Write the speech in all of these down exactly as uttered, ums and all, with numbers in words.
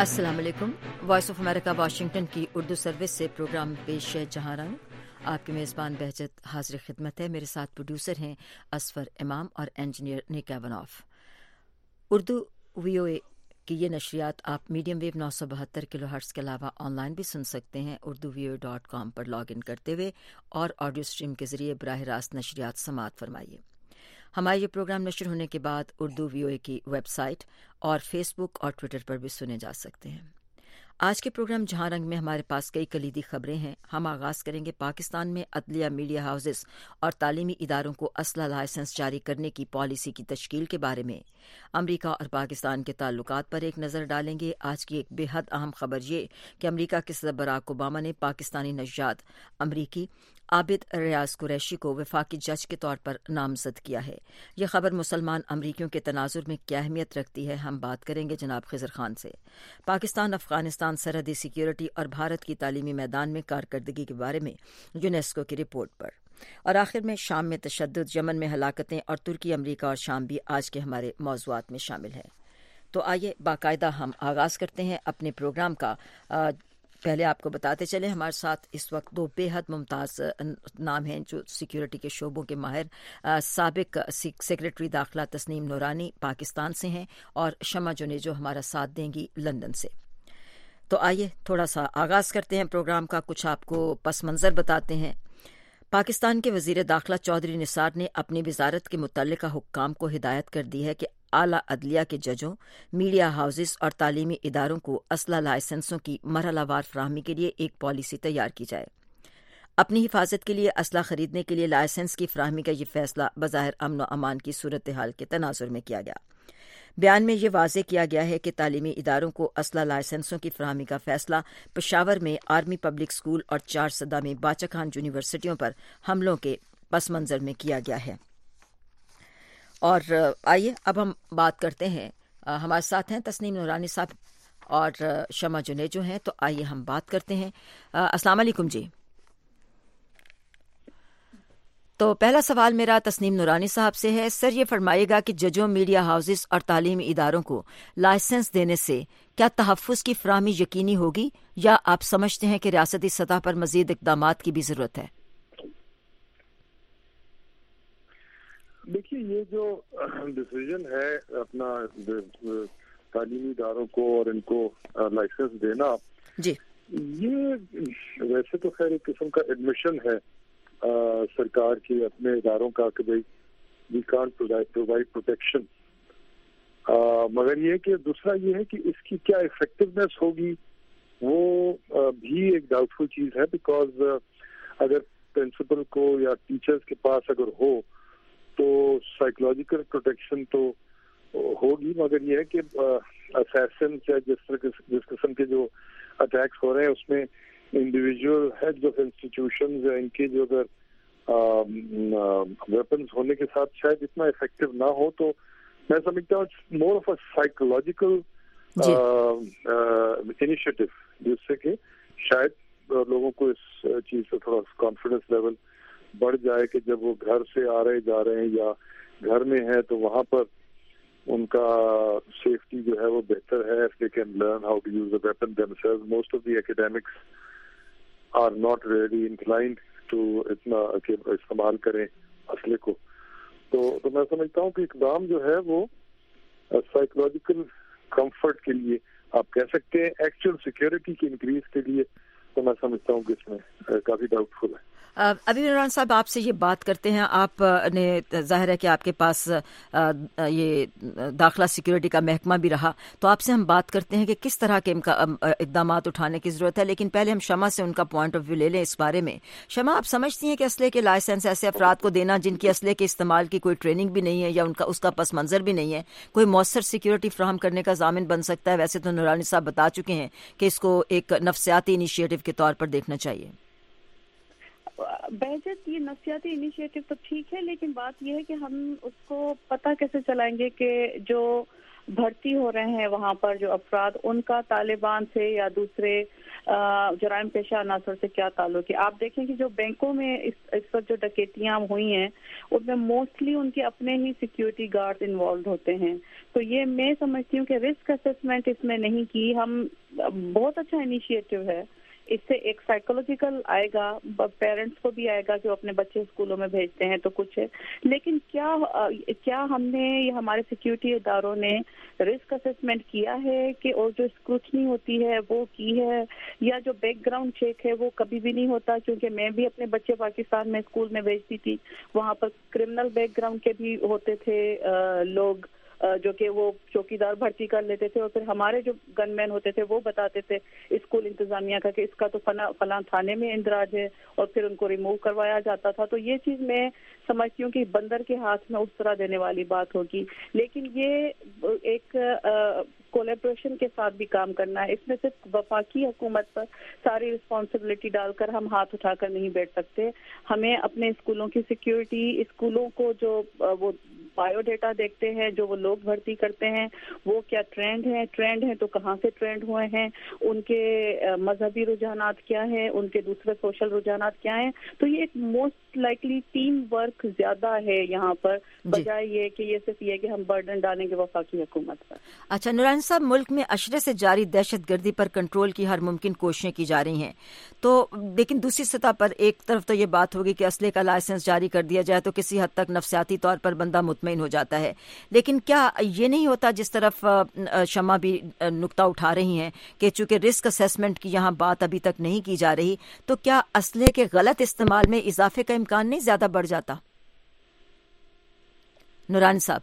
السلام علیکم۔ Voice of America Washington کی اردو سروس سے پروگرام پیش ہے جہاں رنگ۔ آپ کے میزبان بہجت حاضر خدمت ہے۔ میرے ساتھ پروڈیوسر ہیں اسفر امام اور engineer neck ایونوف۔ Urdu V O A کی یہ نشریات آپ میڈیم ویو نو سو بہتر کلو ہرٹز کے علاوہ آن لائن بھی سن سکتے ہیں Urdu V O A dot com پر لاگ ان کرتے ہوئے، اور آڈیو اسٹریم کے ذریعے براہ راست نشریات سماعت فرمائیے۔ ہمارے یہ پروگرام نشر ہونے کے بعد اردو وی او اے کی ویب سائٹ اور فیس بک اور ٹویٹر پر بھی سنے جا سکتے ہیں۔ آج کے پروگرام جہاں رنگ میں ہمارے پاس کئی کلیدی خبریں ہیں۔ ہم آغاز کریں گے پاکستان میں عدلیہ، میڈیا ہاؤسز اور تعلیمی اداروں کو اسلحہ لائسنس جاری کرنے کی پالیسی کی تشکیل کے بارے میں۔ امریکہ اور پاکستان کے تعلقات پر ایک نظر ڈالیں گے۔ آج کی ایک بے حد اہم خبر یہ کہ امریکہ کے صدر براک اوباما نے پاکستانی نژاد امریکی عابد ریاض قریشی کو وفاقی جج کے طور پر نامزد کیا ہے۔ یہ خبر مسلمان امریکیوں کے تناظر میں کیا اہمیت رکھتی ہے، ہم بات کریں گے جناب خضر خان سے۔ پاکستان افغانستان سرحدی سیکیورٹی اور بھارت کی تعلیمی میدان میں کارکردگی کے بارے میں یونیسکو کی رپورٹ پر، اور آخر میں شام میں تشدد، یمن میں ہلاکتیں اور ترکی، امریکہ اور شام بھی آج کے ہمارے موضوعات میں شامل ہیں۔ تو آئیے باقاعدہ ہم آغاز کرتے ہیں اپنے پروگرام کا۔ پہلے آپ کو بتاتے چلیں ہمارے ساتھ اس وقت دو بے حد ممتاز نام ہیں جو سیکیورٹی کے شعبوں کے ماہر، سابق سیکرٹری داخلہ تسنیم نورانی پاکستان سے ہیں، اور شمع جنید جو ہمارا ساتھ دیں گی لندن سے۔ تو آئیے تھوڑا سا آغاز کرتے ہیں پروگرام کا، کچھ آپ کو پس منظر بتاتے ہیں۔ پاکستان کے وزیر داخلہ چودھری نثار نے اپنی وزارت کے متعلقہ حکام کو ہدایت کر دی ہے کہ اعلیٰ عدلیہ کے ججوں، میڈیا ہاؤسز اور تعلیمی اداروں کو اسلحہ لائسنسوں کی مرحلہ وار فراہمی کے لیے ایک پالیسی تیار کی جائے۔ اپنی حفاظت کے لیے اسلحہ خریدنے کے لیے لائسنس کی فراہمی کا یہ فیصلہ بظاہر امن و امان کی صورتحال کے تناظر میں کیا گیا۔ بیان میں یہ واضح کیا گیا ہے کہ تعلیمی اداروں کو اسلحہ لائسنسوں کی فراہمی کا فیصلہ پشاور میں آرمی پبلک اسکول اور چار سدہ میں باچا خان یونیورسٹیوں پر حملوں کے پس منظر میں کیا گیا ہے۔ اور آئیے اب ہم بات کرتے ہیں، ہمارے ساتھ ہیں تسنیم نورانی صاحب اور شمع جنید جو ہیں، تو آئیے ہم بات کرتے ہیں۔ السلام علیکم جی۔ تو پہلا سوال میرا تسنیم نورانی صاحب سے ہے۔ سر یہ فرمائیے گا کہ ججوں، میڈیا ہاؤسز اور تعلیمی اداروں کو لائسنس دینے سے کیا تحفظ کی فراہمی یقینی ہوگی، یا آپ سمجھتے ہیں کہ ریاستی سطح پر مزید اقدامات کی بھی ضرورت ہے؟ دیکھیے، یہ جو ڈیسیژن ہے اپنا تعلیمی اداروں کو اور ان کو لائسنس دینا، جی یہ ویسے تو خیر ایک قسم کا ایڈمیشن ہے سرکار کے اپنے اداروں کا کہ بھائی وی کانٹ پرووائڈ پروٹیکشن، مگر یہ کہ دوسرا یہ ہے کہ اس کی کیا افیکٹونیس ہوگی وہ بھی ایک ڈاؤٹ فل چیز ہے، بیکاز اگر پرنسپل کو یا ٹیچرز کے پاس اگر ہو تو سائیکولوجیکل پروٹیکشن تو ہوگی، مگر یہ ہے کہ اسیسن یا جس طرح جس قسم کے جو اٹیکس ہو رہے ہیں اس میں انڈیویجول ہیڈز آف انسٹیٹیوشنز ان کے جو اگر ویپنز ہونے کے ساتھ شاید اتنا افیکٹو نہ ہو، تو میں سمجھتا ہوں more of a psychological initiative, جس سے کہ شاید لوگوں کو اس چیز سے تھوڑا کانفیڈنس لیول بڑھ جائے کہ جب وہ گھر سے آ رہے جا رہے ہیں یا گھر میں ہیں تو وہاں پر ان کا سیفٹی جو ہے وہ بہتر ہے۔ if they can learn how to use a weapon themselves. Most of the academics are not really inclined to اتنا استعمال کریں اسلحے کو، تو تو میں سمجھتا ہوں کہ اقدام جو ہے وہ سائیکولوجیکل کمفرٹ کے لیے آپ کہہ سکتے ہیں، ایکچوئل سیکیورٹی کی انکریز کے لیے تو میں سمجھتا ہوں کہ اس میں کافی ڈاؤٹ فل ہے۔ ابھی عمران صاحب آپ سے یہ بات کرتے ہیں، آپ نے ظاہر ہے کہ آپ کے پاس یہ داخلہ سیکیورٹی کا محکمہ بھی رہا، تو آپ سے ہم بات کرتے ہیں کہ کس طرح کے اقدامات اٹھانے کی ضرورت ہے، لیکن پہلے ہم شمع سے ان کا پوائنٹ آف ویو لے لیں اس بارے میں۔ شمع، آپ سمجھتی ہیں کہ اسلحے کے لائسنس ایسے افراد کو دینا جن کی اسلحے کے استعمال کی کوئی ٹریننگ بھی نہیں ہے یا ان کا اس کا پس منظر بھی نہیں ہے، کوئی مؤثر سیکیورٹی فراہم کرنے کا ضامن بن سکتا ہے؟ ویسے تو نورانی صاحب بتا چکے ہیں کہ اس کو ایک نفسیاتی انیشیٹو کے طور پر دیکھنا چاہیے۔ بہجت، یہ نفسیاتی انیشیٹو تو ٹھیک ہے، لیکن بات یہ ہے کہ ہم اس کو پتہ کیسے چلائیں گے کہ جو بھرتی ہو رہے ہیں وہاں پر جو افراد، ان کا طالبان سے یا دوسرے جرائم پیشہ عناصر سے کیا تعلق ہے. آپ دیکھیں کہ جو بینکوں میں اس اس وقت جو ڈکیتیاں ہوئی ہیں ان میں موسٹلی ان کے اپنے ہی سیکیورٹی گارڈ انوالوڈ ہوتے ہیں. تو یہ میں سمجھتی ہوں کہ رسک اسسمنٹ اس میں نہیں کی. ہم بہت اچھا انیشیٹو ہے، اس سے ایک سائیکولوجیکل آئے گا، پیرنٹس کو بھی آئے گا کہ وہ اپنے بچے اسکولوں میں بھیجتے ہیں تو کچھ ہے. لیکن کیا کیا ہم نے یا ہمارے سیکیورٹی اداروں نے رسک اسسمنٹ کیا ہے کہ اور جو اسکروٹنی ہوتی ہے وہ کی ہے، یا جو بیک گراؤنڈ چیک ہے وہ کبھی بھی نہیں ہوتا؟ کیونکہ میں بھی اپنے بچے پاکستان میں اسکول میں بھیجتی تھی، وہاں پر کرمنل بیک گراؤنڈ کے بھی ہوتے تھے لوگ جو کہ وہ چوکیدار بھرتی کر لیتے تھے، اور پھر ہمارے جو گن مین ہوتے تھے وہ بتاتے تھے اسکول انتظامیہ کا کہ اس کا تو فلاں فلاں تھانے میں اندراج ہے، اور پھر ان کو ریموو کروایا جاتا تھا. تو یہ چیز میں سمجھتی ہوں کہ بندر کے ہاتھ میں اس طرح دینے والی بات ہوگی. لیکن یہ ایک کولیبریشن کے ساتھ بھی کام کرنا ہے. اس میں صرف وفاقی حکومت پر ساری رسپانسبلٹی ڈال کر ہم ہاتھ اٹھا کر نہیں بیٹھ سکتے. ہمیں اپنے اسکولوں کی سیکیورٹی، اسکولوں کو جو وہ بایو ڈیٹا دیکھتے ہیں، جو وہ لوگ بھرتی کرتے ہیں وہ کیا ٹرینڈ ہیں ٹرینڈ ہیں تو کہاں سے ٹرینڈ ہوئے ہیں، ان کے مذہبی رجحانات کیا ہیں، ان کے دوسرے سوشل رجحانات کیا ہیں. تو یہ ایک موسٹ لائکلی ٹیم ورک زیادہ ہے یہاں پر، بجائے یہ کہ یہ صرف یہ کہ ہم برڈن ڈالیں گے وفاقی حکومت پر. اچھا نورانی صاحب، ملک میں اشرے سے جاری دہشت گردی پر کنٹرول کی ہر ممکن کوششیں کی جا رہی ہیں، تو لیکن دوسری سطح پر ایک طرف تو یہ بات ہوگی کہ اسلحے کا لائسنس جاری کر دیا جائے تو کسی حد تک نفسیاتی طور پر بندہ مطمئن ہو جاتا ہے، لیکن کیا یہ نہیں ہوتا جس طرف شمع بھی نقطہ اٹھا رہی ہیں کہ چونکہ رسک اسیسمنٹ کی یہاں بات ابھی تک نہیں کی جا رہی، تو کیا اسلحے کے غلط استعمال میں اضافے کا امکان نہیں زیادہ بڑھ جاتا؟ نورانی صاحب،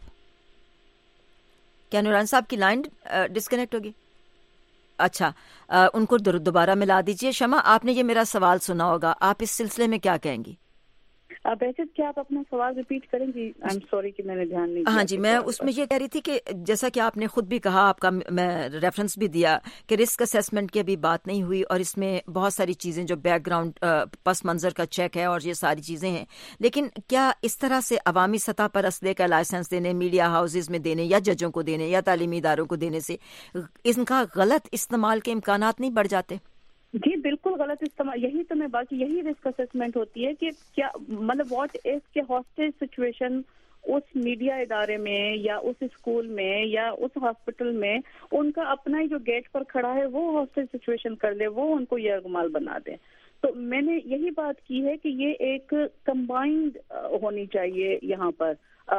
کیا نورانی صاحب کی لائن ڈسکنیکٹ ہوگی؟ اچھا، ان کو دوبارہ ملا دیجئے. شمع، آپ نے یہ میرا سوال سنا ہوگا، آپ اس سلسلے میں کیا کہیں گی؟ بہتر کیا آپ اپنا سوال ریپیٹ کریں گی؟ آئی ایم سوری کہ میں نے دھیان نہیں دیا. ہاں جی، میں اس میں یہ کہہ رہی تھی کہ جیسا کہ آپ نے خود بھی کہا، آپ کا میں ریفرنس بھی دیا کہ رسک اسیسمنٹ کی ابھی بات نہیں ہوئی، اور اس میں بہت ساری چیزیں جو بیک گراؤنڈ پس منظر کا چیک ہے اور یہ ساری چیزیں ہیں، لیکن کیا اس طرح سے عوامی سطح پر اسلحے کا لائسنس دینے، میڈیا ہاؤسز میں دینے یا ججوں کو دینے یا تعلیمی اداروں کو دینے سے ان کا غلط استعمال کے امکانات نہیں بڑھ جاتے؟ جی بالکل غلط استعمال، یہی تو میں باقی یہی رسک اسسمنٹ ہوتی ہے کہ کیا مطلب واٹ از کے ہاسٹیج سچویشن اس میڈیا ادارے میں یا اس اسکول میں یا اس ہاسپٹل میں ان کا اپنا ہی جو گیٹ پر کھڑا ہے وہ ہاسٹیج سچویشن کر لے، وہ ان کو یرغمال بنا دے. تو میں نے یہی بات کی ہے کہ یہ ایک کمبائنڈ ہونی چاہیے، یہاں پر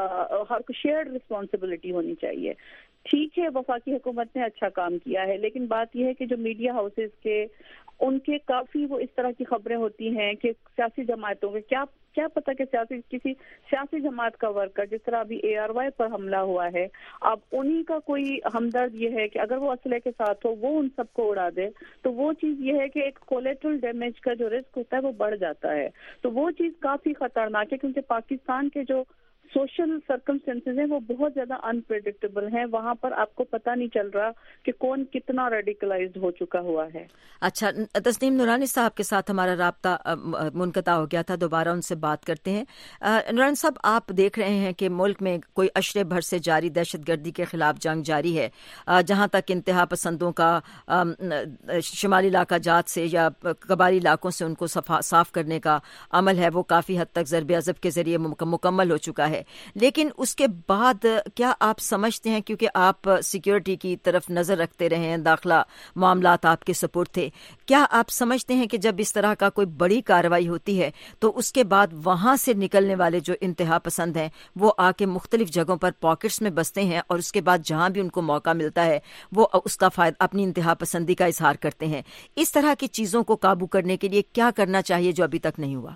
ہر شیئرڈ رسپانسبلٹی ہونی چاہیے. ٹھیک ہے وفاقی حکومت نے اچھا کام کیا ہے، لیکن بات یہ ہے کہ جو میڈیا ہاؤسز کے ان کے کافی وہ اس طرح کی خبریں ہوتی ہیں کہ سیاسی جماعتوں کے کیا کیا پتہ کہ سیاسی کسی سیاسی جماعت کا ورکر، جس طرح ابھی اے آر وائی پر حملہ ہوا ہے، اب انہی کا کوئی ہمدرد یہ ہے کہ اگر وہ اسلحے کے ساتھ ہو وہ ان سب کو اڑا دے، تو وہ چیز یہ ہے کہ ایک کولیٹرل ڈیمیج کا جو رسک ہوتا ہے وہ بڑھ جاتا ہے. تو وہ چیز کافی خطرناک ہے، کیونکہ پاکستان کے جو سوشل سرکمسٹینسز ہیں وہ بہت زیادہ انپریڈکٹیبل ہیں. وہاں پر آپ کو پتہ نہیں چل رہا کہ کون کتنا ریڈیکلائزڈ ہو چکا ہوا ہے. اچھا، تسنیم نورانی صاحب کے ساتھ ہمارا رابطہ منقطع ہو گیا تھا، دوبارہ ان سے بات کرتے ہیں. نورانی صاحب، آپ دیکھ رہے ہیں کہ ملک میں کوئی اشرے بھر سے جاری دہشت گردی کے خلاف جنگ جاری ہے. جہاں تک انتہا پسندوں کا شمالی علاقہ جات سے یا قبائلی علاقوں سے ان کو صاف کرنے کا عمل ہے وہ کافی حد تک ضرب عضب کے ذریعے مکمل ہو چکا ہے. لیکن اس کے بعد کیا آپ سمجھتے ہیں، کیونکہ آپ سیکیورٹی کی طرف نظر رکھتے رہے ہیں، داخلہ معاملات آپ کے سپرد تھے، کیا آپ سمجھتے ہیں کہ جب اس طرح کا کوئی بڑی کارروائی ہوتی ہے تو اس کے بعد وہاں سے نکلنے والے جو انتہا پسند ہیں وہ آ کے مختلف جگہوں پر پاکٹس میں بستے ہیں، اور اس کے بعد جہاں بھی ان کو موقع ملتا ہے وہ اس کا فائدہ اپنی انتہا پسندی کا اظہار کرتے ہیں؟ اس طرح کی چیزوں کو قابو کرنے کے لیے کیا کرنا چاہیے جو ابھی تک نہیں ہوا؟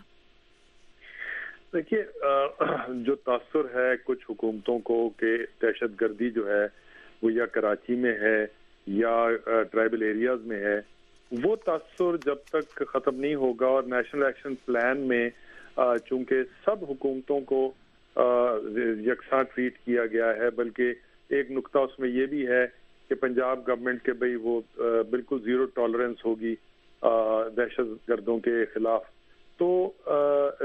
دیکھیے، جو تاثر ہے کچھ حکومتوں کو کہ دہشت گردی جو ہے وہ یا کراچی میں ہے یا ٹرائبل ایریاز میں ہے، وہ تاثر جب تک ختم نہیں ہوگا، اور نیشنل ایکشن پلان میں چونکہ سب حکومتوں کو یکساں ٹریٹ کیا گیا ہے، بلکہ ایک نقطہ اس میں یہ بھی ہے کہ پنجاب گورنمنٹ کے بھئی وہ بالکل زیرو ٹالرنس ہوگی دہشت گردوں کے خلاف. تو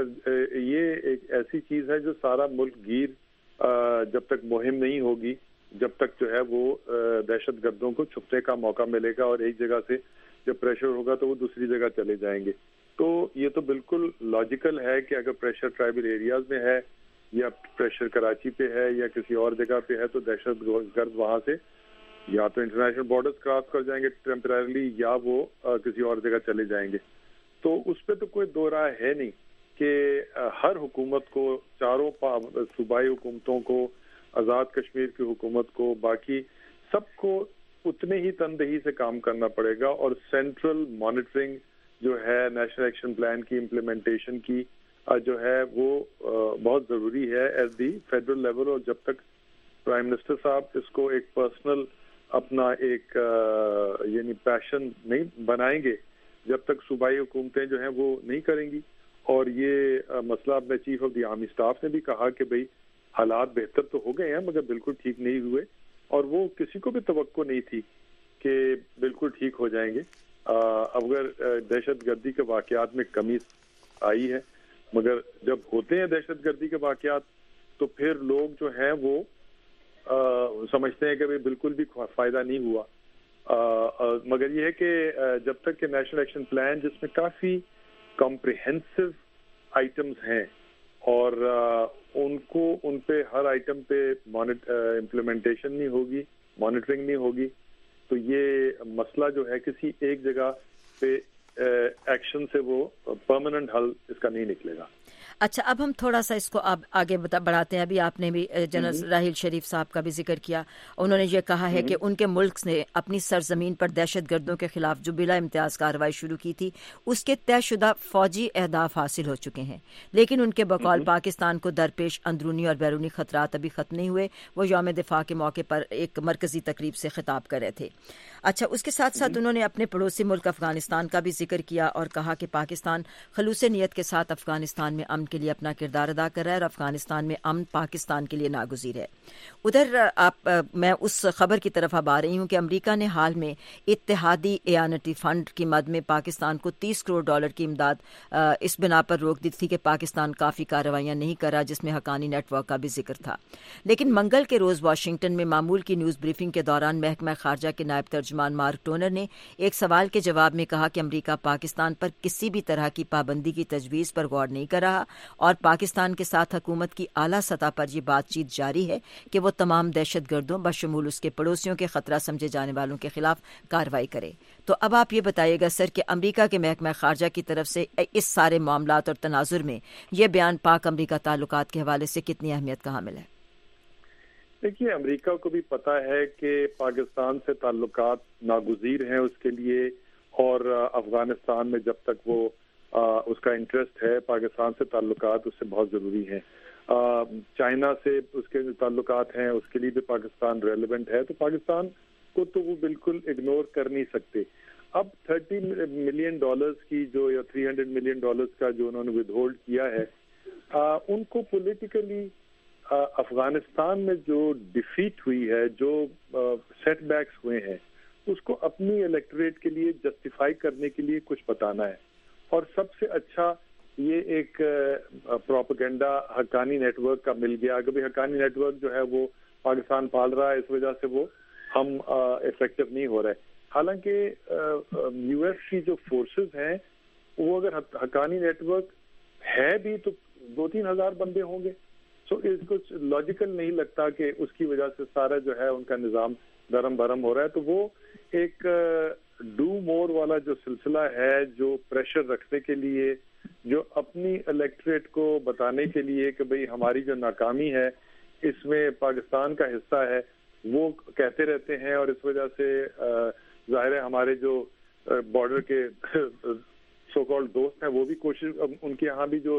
یہ ایک ایسی چیز ہے جو سارا ملک گیر جب تک مہم نہیں ہوگی جب تک جو ہے وہ دہشت گردوں کو چھپنے کا موقع ملے گا، اور ایک جگہ سے جب پریشر ہوگا تو وہ دوسری جگہ چلے جائیں گے. تو یہ تو بالکل لاجیکل ہے کہ اگر پریشر ٹرائبل ایریاز میں ہے یا پریشر کراچی پہ ہے یا کسی اور جگہ پہ ہے تو دہشت گرد وہاں سے یا تو انٹرنیشنل بارڈرز کراس کر جائیں گے ٹیمپرریلی یا وہ کسی اور جگہ چلے جائیں گے. تو اس پہ تو کوئی دو رائے ہے نہیں کہ ہر حکومت کو، چاروں صوبائی حکومتوں کو، آزاد کشمیر کی حکومت کو، باقی سب کو اتنے ہی تندہی سے کام کرنا پڑے گا. اور سینٹرل مانیٹرنگ جو ہے نیشنل ایکشن پلان کی امپلیمنٹیشن کی جو ہے وہ بہت ضروری ہے ایٹ دی فیڈرل لیول. اور جب تک پرائم منسٹر صاحب اس کو ایک پرسنل اپنا ایک یعنی پیشن نہیں بنائیں گے، جب تک صوبائی حکومتیں جو ہیں وہ نہیں کریں گی. اور یہ مسئلہ اپنے chief of the army staff نے بھی کہا کہ بھئی حالات بہتر تو ہو گئے ہیں مگر بالکل ٹھیک نہیں ہوئے، اور وہ کسی کو بھی توقع نہیں تھی کہ بالکل ٹھیک ہو جائیں گے. اگر دہشت گردی کے واقعات میں کمی آئی ہے، مگر جب ہوتے ہیں دہشت گردی کے واقعات تو پھر لوگ جو ہیں وہ سمجھتے ہیں کہ بھئی بالکل بھی فائدہ نہیں ہوا. مگر یہ ہے کہ جب تک کہ نیشنل ایکشن پلان جس میں کافی کمپریہنسو آئٹمز ہیں اور ان کو ان پہ ہر آئٹم پہ امپلیمنٹیشن نہیں ہوگی، مانیٹرنگ نہیں ہوگی، تو یہ مسئلہ جو ہے کسی ایک جگہ پہ ایکشن سے وہ پرماننٹ حل اس کا نہیں نکلے گا. اچھا، اب ہم تھوڑا سا اس کو اب آگے بڑھاتے ہیں. ابھی آپ نے بھی جنرل راحیل شریف صاحب کا بھی ذکر کیا. انہوں نے یہ کہا ہے کہ ان کے ملک نے اپنی سرزمین پر دہشت گردوں کے خلاف جو بلا امتیاز کارروائی شروع کی تھی اس کے طے شدہ فوجی اہداف حاصل ہو چکے ہیں، لیکن ان کے بقول پاکستان کو درپیش اندرونی اور بیرونی خطرات ابھی ختم نہیں ہوئے. وہ یوم دفاع کے موقع پر ایک مرکزی تقریب سے خطاب کر رہے تھے. اچھا، اس کے ساتھ ساتھ انہوں نے اپنے پڑوسی ملک افغانستان کا بھی ذکر کیا اور کہا کہ پاکستان خلوص نیت کے ساتھ افغانستان میں امن کے لیے اپنا کردار ادا کر رہا ہے اور افغانستان میں امن پاکستان کے لیے ناگزیر ہے. ادھر آپ میں اس خبر کی طرف اب آ رہی ہوں کہ امریکہ نے حال میں اتحادی اعانتی فنڈ کی مد میں پاکستان کو تیس کروڑ ڈالر کی امداد اس بنا پر روک دی تھی کہ پاکستان کافی کارروائیاں نہیں کر رہا، جس میں حقانی نیٹ ورک کا بھی ذکر تھا. لیکن منگل کے روز واشنگٹن میں معمول کی نیوز بریفنگ کے دوران محکمہ خارجہ کے نائب ترجمان مارک ٹونر نے ایک سوال کے جواب میں کہا کہ امریکہ پاکستان پر کسی بھی طرح کی پابندی کی تجویز پر غور نہیں کر رہا اور پاکستان کے ساتھ حکومت کی اعلیٰ سطح پر یہ بات چیت جاری ہے کہ وہ تمام دہشت گردوں بشمول اس کے پڑوسیوں کے خطرہ سمجھے جانے والوں کے خلاف کارروائی کرے. تو اب آپ یہ بتائیے گا سر کہ امریکہ کے محکمہ خارجہ کی طرف سے اس سارے معاملات اور تناظر میں یہ بیان پاک امریکہ تعلقات کے حوالے سے کتنی اہمیت کا حامل ہے؟ دیکھیے، امریکہ کو بھی پتا ہے کہ پاکستان سے تعلقات ناگزیر ہیں اس کے لیے، اور افغانستان میں جب تک وہ آ, اس کا انٹرسٹ ہے پاکستان سے تعلقات اس سے بہت ضروری ہیں. چائنا سے اس کے جو تعلقات ہیں اس کے لیے بھی پاکستان ریلیونٹ ہے، تو پاکستان کو تو وہ بالکل اگنور کر نہیں سکتے. اب تھرٹی ملین ڈالرز کی جو یا تھری ہنڈریڈ ملین ڈالرز کا جو انہوں نے ود ہولڈ کیا ہے، آ, ان کو پولیٹیکلی افغانستان میں جو ڈیفیٹ ہوئی ہے، جو سیٹ بیکس ہوئے ہیں، اس کو اپنی الیکٹوریٹ کے لیے جسٹیفائی کرنے کے لیے کچھ بتانا ہے. اور سب سے اچھا یہ ایک پروپیگنڈا حقانی نیٹ ورک کا مل گیا. کبھی حقانی نیٹ ورک جو ہے وہ پاکستان پال رہا ہے، اس وجہ سے وہ ہم افیکٹو نہیں ہو رہے. حالانکہ یو ایس کی جو فورسز ہیں وہ اگر حقانی نیٹ ورک ہے بھی تو دو تین ہزار بندے ہوں گے. سو اس کو لاجیکل نہیں لگتا کہ اس کی وجہ سے سارا جو ہے ان کا نظام درم برم ہو رہا ہے. تو وہ ایک ڈو مور والا جو سلسلہ ہے، جو پریشر رکھنے کے لیے، جو اپنی الیکٹریٹ کو بتانے کے لیے کہ بھئی ہماری جو ناکامی ہے اس میں پاکستان کا حصہ ہے، وہ کہتے رہتے ہیں. اور اس وجہ سے ظاہر ہے ہمارے جو بارڈر کے سو کالڈ دوست ہیں وہ بھی کوشش، ان کے یہاں بھی جو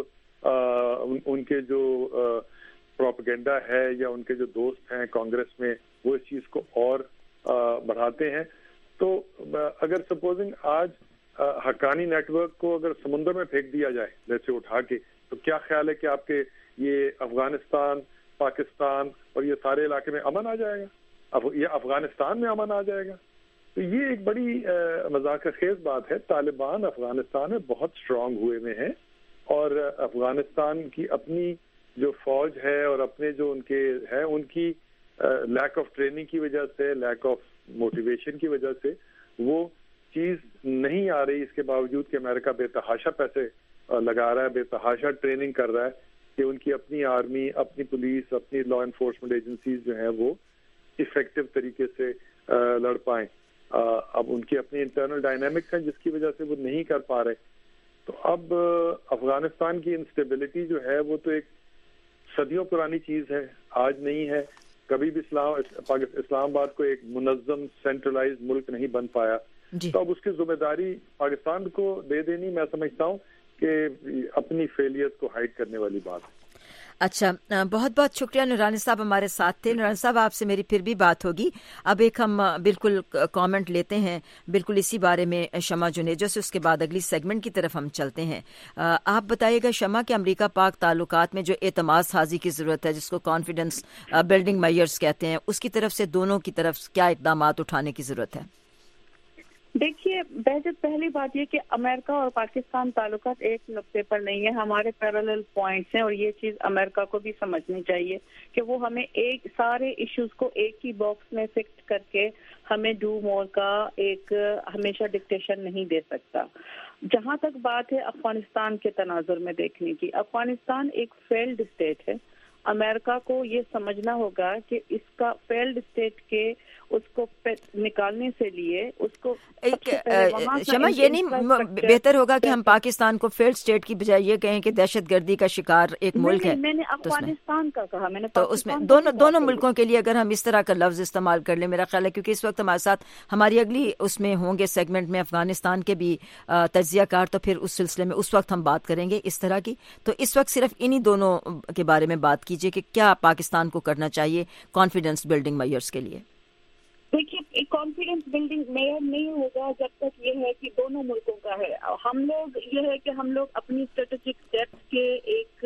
ان کے جو پروپیگنڈا ہے یا ان کے جو دوست ہیں کانگریس میں، وہ اس چیز کو اور بڑھاتے ہیں. تو اگر سپوزنگ آج حقانی نیٹ ورک کو اگر سمندر میں پھینک دیا جائے جیسے اٹھا کے، تو کیا خیال ہے کہ آپ کے یہ افغانستان، پاکستان اور یہ سارے علاقے میں امن آ جائے گا؟ یہ افغانستان میں امن آ جائے گا؟ تو یہ ایک بڑی مذاق خیز بات ہے. طالبان افغانستان میں بہت اسٹرانگ ہوئے ہوئے ہیں، اور افغانستان کی اپنی جو فوج ہے اور اپنے جو ان کے ہے ان کی لیک آف ٹریننگ کی وجہ سے, لیک آف موٹیویشن کی وجہ سے وہ چیز نہیں آ رہی, اس کے باوجود کہ امریکہ بے تحاشا پیسے لگا رہا ہے, بے تحاشا ٹریننگ کر رہا ہے کہ ان کی اپنی آرمی, اپنی پولیس, اپنی لا انفورسمنٹ ایجنسیز جو ہیں وہ افیکٹو طریقے سے لڑ پائیں. اب ان کی اپنی انٹرنل ڈائنامکس ہیں جس کی وجہ سے وہ نہیں کر پا رہے. تو اب افغانستان کی انسٹیبلٹی جو ہے وہ تو ایک صدیوں پرانی چیز ہے, آج نہیں ہے. کبھی بھی اسلام اسلام آباد کو ایک منظم سینٹرلائز ملک نہیں بن پایا جی. تو اب اس کی ذمہ داری پاکستان کو دے دینی میں سمجھتا ہوں کہ اپنی فیلئرز کو ہائڈ کرنے والی بات ہے. اچھا, بہت بہت شکریہ. نورانی صاحب ہمارے ساتھ تھے. نورانی صاحب آپ سے میری پھر بھی بات ہوگی. اب ایک ہم بالکل کامنٹ لیتے ہیں بالکل اسی بارے میں شمع جنیجو سے, اس کے بعد اگلی سیگمنٹ کی طرف ہم چلتے ہیں. آپ بتائیے گا شمع کہ امریکہ پاک تعلقات میں جو اعتماد سازی کی ضرورت ہے, جس کو کانفیڈنس بلڈنگ میئرز کہتے ہیں, اس کی طرف سے دونوں کی طرف کیا اقدامات اٹھانے کی ضرورت ہے؟ دیکھیے بہجت, پہلی بات یہ کہ امریکہ اور پاکستان تعلقات ایک نقطے پر نہیں ہے, ہمارے پیرالل پوائنٹس ہیں, اور یہ چیز امریکہ کو بھی سمجھنی چاہیے کہ وہ ہمیں ایک سارے ایشوز کو ایک ہی باکس میں فکس کر کے ہمیں ڈو مور کا ایک ہمیشہ ڈکٹیشن نہیں دے سکتا. جہاں تک بات ہے افغانستان کے تناظر میں دیکھنے کی, افغانستان ایک فیلڈ اسٹیٹ ہے. امریکہ کو یہ سمجھنا ہوگا کہ اس کا فیلڈ اسٹیٹ کے اس کو نکالنے سے لیے اس کو شمع یہ نہیں بہتر ہوگا کہ ہم پاکستان کو فیلڈ اسٹیٹ کی بجائے یہ کہیں کہ دہشت گردی کا شکار ایک ملک ہے؟ میں نے افغانستان کا کہا, میں نے تو اس میں دونوں دونوں ملکوں کے لیے اگر ہم اس طرح کا لفظ استعمال کر لیں, میرا خیال ہے کیونکہ اس وقت ہمارے ساتھ ہماری اگلی اس میں ہوں گے سیگمنٹ میں افغانستان کے بھی تجزیہ کار, تو پھر اس سلسلے میں اس وقت ہم بات کریں گے اس طرح کی. تو اس وقت صرف انہی دونوں کے بارے میں بات کیجیے کہ کیا پاکستان کو کرنا چاہیے کانفیڈنس بلڈنگ میئرز کے لیے. دیکھیے کانفیڈنس بلڈنگ میئر نہیں ہوگا جب تک یہ ہے کہ دونوں ملکوں کا ہے. ہم لوگ یہ ہے کہ ہم لوگ اپنی اسٹریٹجک ڈیپتھ کے ایک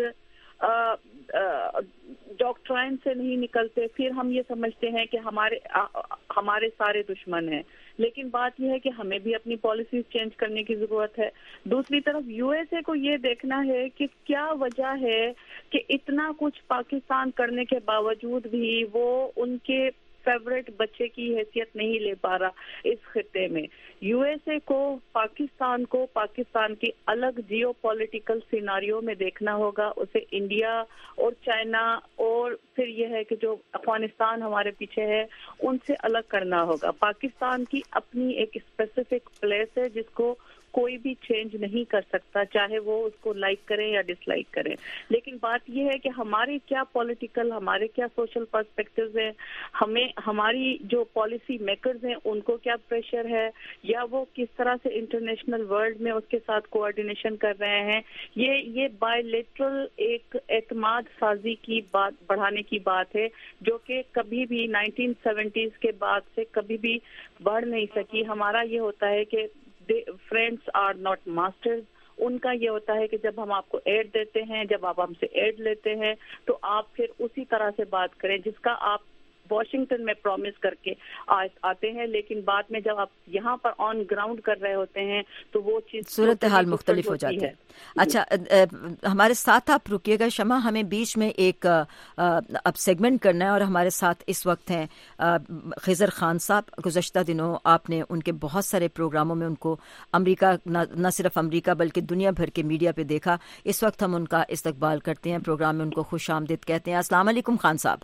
ڈاکٹرائن سے نہیں نکلتے, پھر ہم یہ سمجھتے ہیں کہ ہمارے ہمارے سارے دشمن ہیں. لیکن بات یہ ہے کہ ہمیں بھی اپنی پالیسیز چینج کرنے کی ضرورت ہے. دوسری طرف یو ایس اے کو یہ دیکھنا ہے کہ کیا وجہ ہے کہ اتنا کچھ پاکستان کرنے کے باوجود بھی وہ ان کے فیوریٹ بچے کی حیثیت نہیں لے پا رہا اس خطے میں. یو ایس اے کو پاکستان کو پاکستان کی الگ جیو پولیٹیکل سیناریو میں دیکھنا ہوگا. اسے انڈیا اور چائنا اور پھر یہ ہے کہ جو افغانستان ہمارے پیچھے ہے ان سے الگ کرنا ہوگا. پاکستان کی اپنی ایک اسپیسیفک پلیس ہے جس کو کوئی بھی چینج نہیں کر سکتا, چاہے وہ اس کو لائک کریں یا ڈس لائک کریں. لیکن بات یہ ہے کہ ہمارے کیا پولیٹیکل, ہمارے کیا سوشل پرسپیکٹیوز ہیں, ہمیں ہماری جو پالیسی میکرز ہیں ان کو کیا پریشر ہے, یا وہ کس طرح سے انٹرنیشنل ورلڈ میں اس کے ساتھ کوآرڈینیشن کر رہے ہیں. یہ یہ بائی لیٹرل ایک اعتماد سازی کی بات بڑھانے کی بات ہے جو کہ کبھی بھی نائنٹین سیونٹیز کے بعد سے کبھی بھی بڑھ نہیں سکی. ہمارا یہ ہوتا ہے کہ فرینڈس آر ناٹ ماسٹرز. ان کا یہ ہوتا ہے کہ جب ہم آپ کو ایڈ دیتے ہیں, جب آپ ہم سے ایڈ لیتے ہیں تو آپ پھر اسی طرح سے بات کریں جس کا آپ واشنگٹن میں پرومس کر کے آتے ہیں, لیکن بعد میں جب آپ یہاں پر آن گراؤنڈ کر رہے ہوتے ہیں تو وہ چیز صورتحال مختلف ہو جاتی ہے. اچھا ہمارے ساتھ آپ رکیے گا شمع, ہمیں بیچ میں ایک اب سیگمنٹ کرنا ہے, اور ہمارے ساتھ اس وقت ہیں خضر خان صاحب. گزشتہ دنوں آپ نے ان کے بہت سارے پروگراموں میں ان کو امریکہ نہ صرف امریکہ بلکہ دنیا بھر کے میڈیا پہ دیکھا. اس وقت ہم ان کا استقبال کرتے ہیں, پروگرام میں ان کو خوش آمدید کہتے ہیں. السلام علیکم خان صاحب.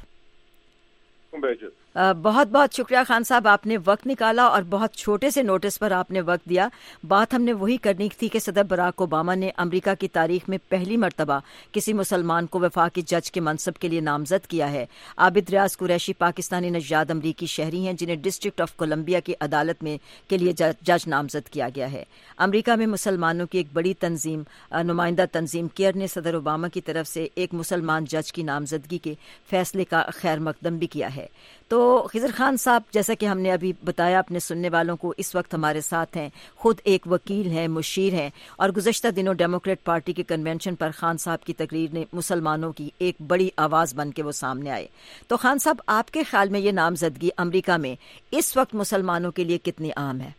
بہت بہت شکریہ خان صاحب, آپ نے وقت نکالا اور بہت چھوٹے سے نوٹس پر آپ نے وقت دیا. بات ہم نے وہی کرنی تھی کہ صدر براک اوباما نے امریکہ کی تاریخ میں پہلی مرتبہ کسی مسلمان کو وفاقی جج کے منصب کے لیے نامزد کیا ہے. عابد ریاض قریشی پاکستانی نژاد امریکی شہری ہیں جنہیں ڈسٹرکٹ آف کولمبیا کی عدالت میں کے لیے جج نامزد کیا گیا ہے. امریکہ میں مسلمانوں کی ایک بڑی تنظیم نمائندہ تنظیم کیئر نے صدر اوباما کی طرف سے ایک مسلمان جج کی نامزدگی کے فیصلے کا خیر مقدم بھی کیا ہے. تو خضر خان صاحب, جیسا کہ ہم نے ابھی بتایا اپنے سننے والوں کو, اس وقت ہمارے ساتھ ہیں, خود ایک وکیل ہیں, مشیر ہیں, اور گزشتہ دنوں ڈیموکریٹ پارٹی کے کنونشن پر خان صاحب کی تقریر نے مسلمانوں کی ایک بڑی آواز بن کے وہ سامنے آئے. تو خان صاحب, آپ کے خیال میں یہ نامزدگی امریکہ میں اس وقت مسلمانوں کے لیے کتنی عام ہے؟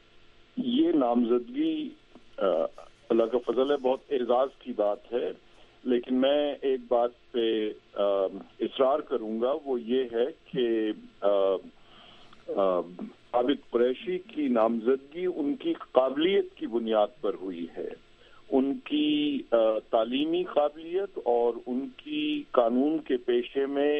یہ نامزدگی اللہ کا فضل ہے, بہت اعزاز کی بات ہے. لیکن میں ایک بات پہ اصرار کروں گا، وہ یہ ہے کہ عابد قریشی کی نامزدگی ان کی قابلیت کی بنیاد پر ہوئی ہے، ان کی تعلیمی قابلیت اور ان کی قانون کے پیشے میں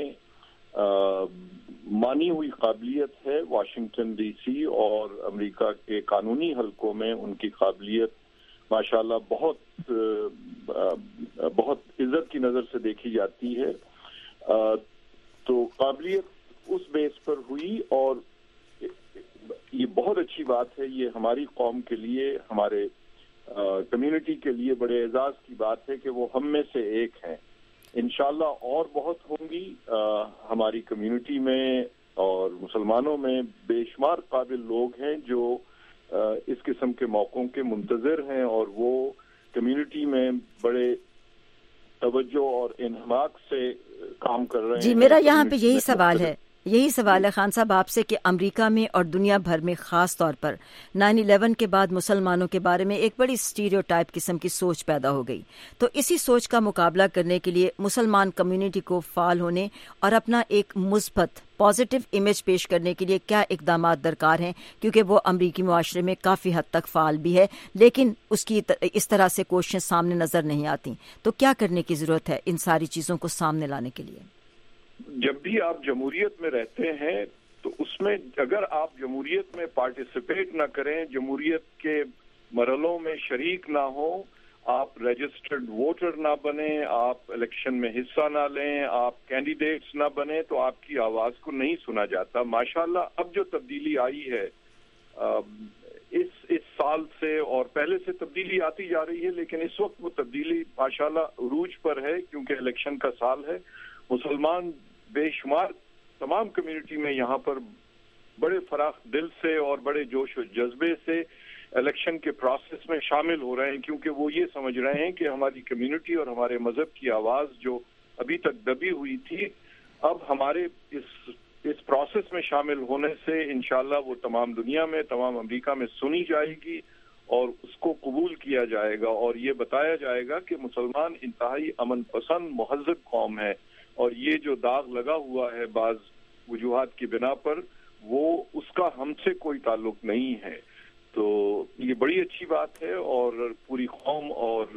مانی ہوئی قابلیت ہے۔ واشنگٹن ڈی سی اور امریکہ کے قانونی حلقوں میں ان کی قابلیت ماشاءاللہ بہت بہت عزت کی نظر سے دیکھی جاتی ہے۔ تو قابلیت اس بیس پر ہوئی اور یہ بہت اچھی بات ہے، یہ ہماری قوم کے لیے، ہمارے کمیونٹی کے لیے بڑے اعزاز کی بات ہے کہ وہ ہم میں سے ایک ہیں۔ انشاءاللہ اور بہت ہوں گی ہماری کمیونٹی میں اور مسلمانوں میں بے شمار قابل لوگ ہیں جو اس قسم کے موقعوں کے منتظر ہیں اور وہ کمیونٹی میں بڑے توجہ اور انہماک سے کام کر رہے ہیں۔ جی میرا یہاں پہ یہی سوال ہے یہی سوال ہے خان صاحب آپ سے کہ امریکہ میں اور دنیا بھر میں خاص طور پر نائن الیون کے بعد مسلمانوں کے بارے میں ایک بڑی اسٹیریوٹائپ قسم کی سوچ پیدا ہو گئی، تو اسی سوچ کا مقابلہ کرنے کے لیے مسلمان کمیونٹی کو فعال ہونے اور اپنا ایک مثبت پازیٹیو امیج پیش کرنے کے لیے کیا اقدامات درکار ہیں؟ کیونکہ وہ امریکی معاشرے میں کافی حد تک فعال بھی ہے لیکن اس کی اس طرح سے کوششیں سامنے نظر نہیں آتی، تو کیا کرنے کی ضرورت ہے ان ساری چیزوں کو سامنے لانے کے لیے؟ جب بھی آپ جمہوریت میں رہتے ہیں تو اس میں اگر آپ جمہوریت میں پارٹیسپیٹ نہ کریں، جمہوریت کے مرحلوں میں شریک نہ ہوں، آپ رجسٹرڈ ووٹر نہ بنیں، آپ الیکشن میں حصہ نہ لیں، آپ کینڈیڈیٹس نہ بنیں تو آپ کی آواز کو نہیں سنا جاتا۔ ماشاءاللہ اب جو تبدیلی آئی ہے اس اس سال سے اور پہلے سے تبدیلی آتی جا رہی ہے، لیکن اس وقت وہ تبدیلی ماشاءاللہ عروج پر ہے کیونکہ الیکشن کا سال ہے۔ مسلمان بے شمار تمام کمیونٹی میں یہاں پر بڑے فراخ دل سے اور بڑے جوش و جذبے سے الیکشن کے پروسیس میں شامل ہو رہے ہیں، کیونکہ وہ یہ سمجھ رہے ہیں کہ ہماری کمیونٹی اور ہمارے مذہب کی آواز جو ابھی تک دبی ہوئی تھی، اب ہمارے اس اس پروسیس میں شامل ہونے سے انشاءاللہ وہ تمام دنیا میں، تمام امریکہ میں سنی جائے گی اور اس کو قبول کیا جائے گا اور یہ بتایا جائے گا کہ مسلمان انتہائی امن پسند مہذب قوم ہے، اور یہ جو داغ لگا ہوا ہے بعض وجوہات کی بنا پر وہ اس کا ہم سے کوئی تعلق نہیں ہے۔ تو یہ بڑی اچھی بات ہے اور پوری قوم اور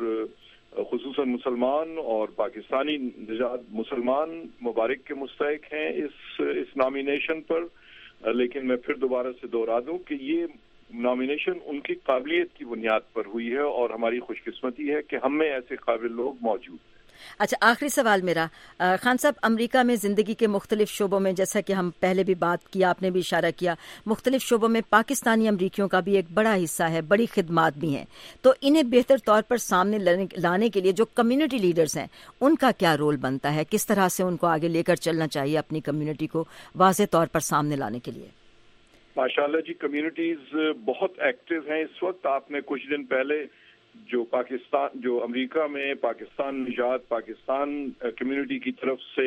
خصوصاً مسلمان اور پاکستانی نژاد مسلمان مبارک کے مستحق ہیں اس اس نامینیشن پر، لیکن میں پھر دوبارہ سے دوہرا دوں کہ یہ نامینیشن ان کی قابلیت کی بنیاد پر ہوئی ہے اور ہماری خوش قسمتی ہے کہ ہم میں ایسے قابل لوگ موجود ہیں۔ اچھا آخری سوال میرا، خان صاحب امریکہ میں زندگی کے مختلف شعبوں میں جیسا کہ ہم پہلے بھی بات کیا، آپ نے بھی اشارہ کیا، مختلف شعبوں میں پاکستانی امریکیوں کا بھی ایک بڑا حصہ ہے، بڑی خدمات بھی ہیں، تو انہیں بہتر طور پر سامنے لانے کے لیے جو کمیونٹی لیڈرز ہیں ان کا کیا رول بنتا ہے؟ کس طرح سے ان کو آگے لے کر چلنا چاہیے اپنی کمیونٹی کو واضح طور پر سامنے لانے کے لیے؟ ماشاءاللہ جی کمیونٹیز بہت ایکٹیو ہیں اس وقت۔ آپ نے کچھ دن پہلے جو پاکستان جو امریکہ میں پاکستان نژاد پاکستان کمیونٹی کی طرف سے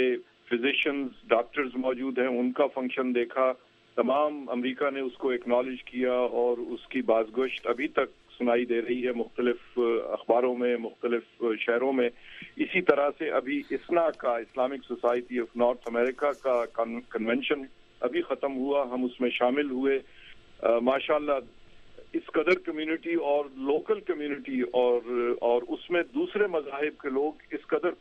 فزیشنز ڈاکٹرز موجود ہیں، ان کا فنکشن دیکھا، تمام امریکہ نے اس کو ایکنالج کیا اور اس کی بازگشت ابھی تک سنائی دے رہی ہے مختلف اخباروں میں، مختلف شہروں میں۔ اسی طرح سے ابھی اسنا کا Islamic Society of North America کا کنونشن ابھی ختم ہوا، ہم اس میں شامل ہوئے۔ ماشاءاللہ اس قدر کمیونٹی اور لوکل کمیونٹی اور اور اس میں دوسرے مذاہب کے لوگ اس قدر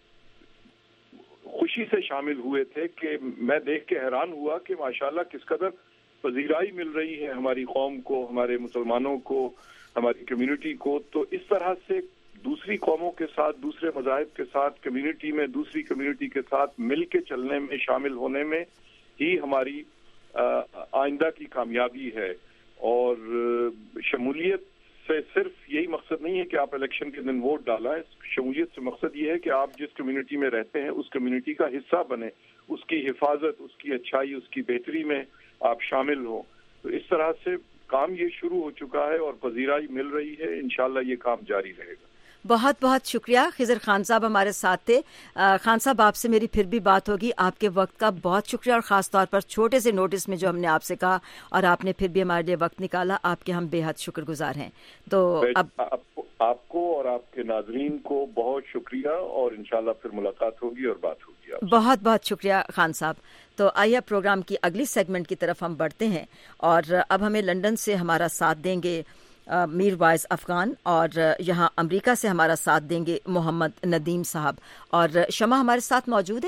خوشی سے شامل ہوئے تھے کہ میں دیکھ کے حیران ہوا کہ ماشاءاللہ کس قدر پذیرائی مل رہی ہے ہماری قوم کو، ہمارے مسلمانوں کو، ہماری کمیونٹی کو۔ تو اس طرح سے دوسری قوموں کے ساتھ، دوسرے مذاہب کے ساتھ، کمیونٹی میں دوسری کمیونٹی کے ساتھ مل کے چلنے میں، شامل ہونے میں ہی ہماری آئندہ کی کامیابی ہے۔ اور شمولیت سے صرف یہی مقصد نہیں ہے کہ آپ الیکشن کے دن ووٹ ڈالیں، شمولیت سے مقصد یہ ہے کہ آپ جس کمیونٹی میں رہتے ہیں اس کمیونٹی کا حصہ بنیں، اس کی حفاظت، اس کی اچھائی، اس کی بہتری میں آپ شامل ہوں۔ تو اس طرح سے کام یہ شروع ہو چکا ہے اور پذیرائی مل رہی ہے، انشاءاللہ یہ کام جاری رہے گا۔ بہت بہت شکریہ. خضر خان صاحب ہمارے ساتھ تھے. خان صاحب آپ سے میری پھر بھی بات ہوگی. آپ کے وقت کا بہت شکریہ اور خاص طور پر چھوٹے سے نوٹس میں جو ہم نے آپ سے کہا اور آپ نے پھر بھی ہمارے لیے وقت نکالا, آپ کے ہم بے حد شکر گزار ہیں. تو اب آپ کو اور آپ کے ناظرین کو بہت شکریہ اور انشاءاللہ پھر ملاقات ہوگی اور بات ہوگی. بہت بہت شکریہ خان صاحب. تو آئیے پروگرام کی اگلی سیگمنٹ کی طرف ہم بڑھتے ہیں اور اب ہمیں لندن سے ہمارا ساتھ دیں گے میر وائز افغان اور یہاں امریکہ سے ہمارا ساتھ دیں گے محمد ندیم صاحب. اور شمع ہمارے ساتھ موجود ہے؟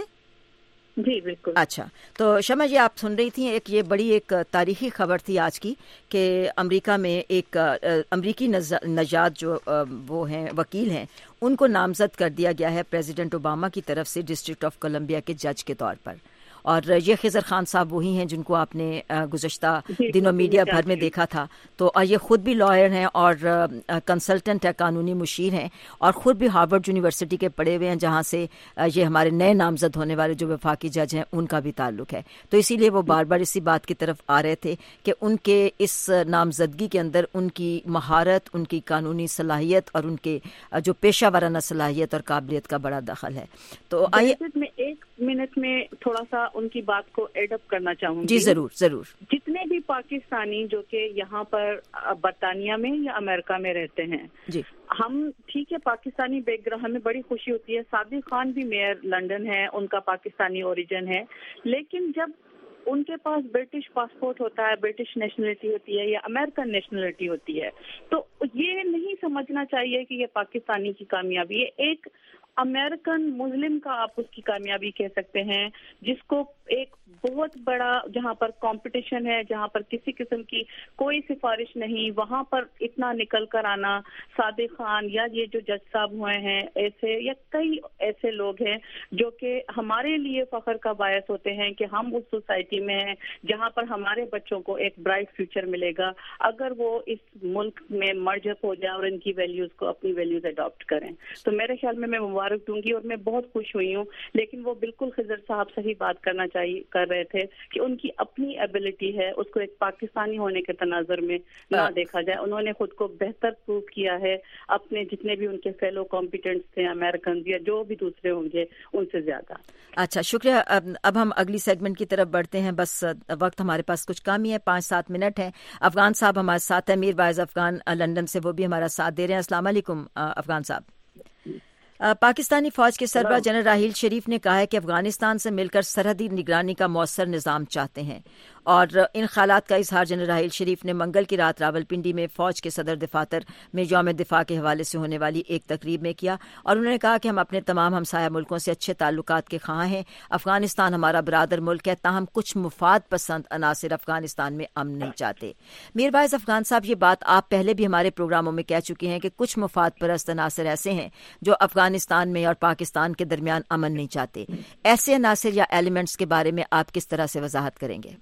جی بالکل. اچھا, تو شمع یہ آپ سن رہی تھیں, ایک یہ بڑی ایک تاریخی خبر تھی آج کی کہ امریکہ میں ایک امریکی نژاد جو وہ ہیں وکیل ہیں ان کو نامزد کر دیا گیا ہے پریزیڈنٹ اوباما کی طرف سے ڈسٹرکٹ آف کولمبیا کے جج کے طور پر. اور یہ خضر خان صاحب وہی ہیں جن کو آپ نے گزشتہ دنوں میڈیا بھر میں دیکھا تھا. تو یہ خود بھی لائر ہیں اور کنسلٹنٹ ہے, قانونی مشیر ہیں اور خود بھی ہارورڈ یونیورسٹی کے پڑھے ہوئے ہیں جہاں سے یہ ہمارے نئے نامزد ہونے والے جو وفاقی جج ہیں ان کا بھی تعلق ہے. تو اسی لیے وہ بار بار اسی بات کی طرف آ رہے تھے کہ ان کے اس نامزدگی کے اندر ان کی مہارت, ان کی قانونی صلاحیت اور ان کے جو پیشہ ورانہ صلاحیت اور قابلیت کا بڑا دخل ہے. تو آئیے میں ایک منٹ میں تھوڑا سا ان کی بات کو ایڈ اپ کرنا چاہوں گی. جی ضرور ضرور. جتنے بھی پاکستانی جو کہ یہاں پر برطانیہ میں یا امریکہ میں رہتے ہیں, جی ہم ٹھیک ہے پاکستانی بیک گراؤنڈ, ہمیں بڑی خوشی ہوتی ہے. صادق خان بھی میئر لنڈن ہے, ان کا پاکستانی اوریجن ہے, لیکن جب ان کے پاس برٹش پاسپورٹ ہوتا ہے, برٹش نیشنلٹی ہوتی ہے یا امریکن نیشنلٹی ہوتی ہے, تو یہ نہیں سمجھنا چاہیے کہ یہ پاکستانی کی کامیابی ہے. ایک امریکن مسلم کا آپ اس کی کامیابی کہہ سکتے ہیں جس کو ایک بہت بڑا, جہاں پر کمپٹیشن ہے, جہاں پر کسی قسم کی کوئی سفارش نہیں, وہاں پر اتنا نکل کر آنا. صادق خان یا یہ جو جج صاحب ہوئے ہیں ایسے یا کئی ایسے لوگ ہیں جو کہ ہمارے لیے فخر کا باعث ہوتے ہیں کہ ہم اس سوسائٹی میں ہیں جہاں پر ہمارے بچوں کو ایک برائٹ فیوچر ملے گا اگر وہ اس ملک میں مرج اپ ہو جائیں اور ان کی ویلیوز کو, اپنی ویلیوز اڈاپٹ کریں. تو میرے خیال میں میں مبارک دوں گی اور میں بہت خوش ہوئی ہوں. لیکن وہ بالکل خضر صاحب صحیح بات کرنا چاہیے کر رہے تھے کہ ان کی اپنی ایبلٹی ہے, اس کو ایک پاکستانی ہونے کے تناظر میں نہ دیکھا جائے. انہوں نے خود کو بہتر پروو کیا ہے اپنے جتنے بھی ان کے فیلو کمپیٹنٹس تھے امریکن یا جو بھی دوسرے ہوں گے ان سے زیادہ. اچھا شکریہ. اب ہم اگلی سیگمنٹ کی طرف بڑھتے ہیں. بس وقت ہمارے پاس کچھ کم ہی ہے, پانچ سات منٹ ہیں. افغان صاحب ہمارے ساتھ ہیں, میر وائز افغان لندن سے, وہ بھی ہمارا ساتھ دے رہے ہیں. السلام علیکم افغان صاحب. پاکستانی فوج کے سربراہ جنرل راحیل شریف نے کہا ہے کہ افغانستان سے مل کر سرحدی نگرانی کا مؤثر نظام چاہتے ہیں اور ان خیالات کا اظہار جنرل راحیل شریف نے منگل کی رات راولپنڈی میں فوج کے صدر دفاتر میں یوم دفاع کے حوالے سے ہونے والی ایک تقریب میں کیا اور انہوں نے کہا کہ ہم اپنے تمام ہمسایہ ملکوں سے اچھے تعلقات کے خواہاں ہیں. افغانستان ہمارا برادر ملک ہے, تاہم کچھ مفاد پسند عناصر افغانستان میں امن نہیں چاہتے. میر وائز افغان صاحب, یہ بات آپ پہلے بھی ہمارے پروگراموں میں کہہ چکے ہیں کہ کچھ مفاد پرست عناصر ایسے ہیں جو افغانستان میں اور پاکستان کے درمیان امن نہیں چاہتے. ایسے عناصر یا ایلیمنٹس کے بارے میں آپ کس طرح سے وضاحت کریں گے؟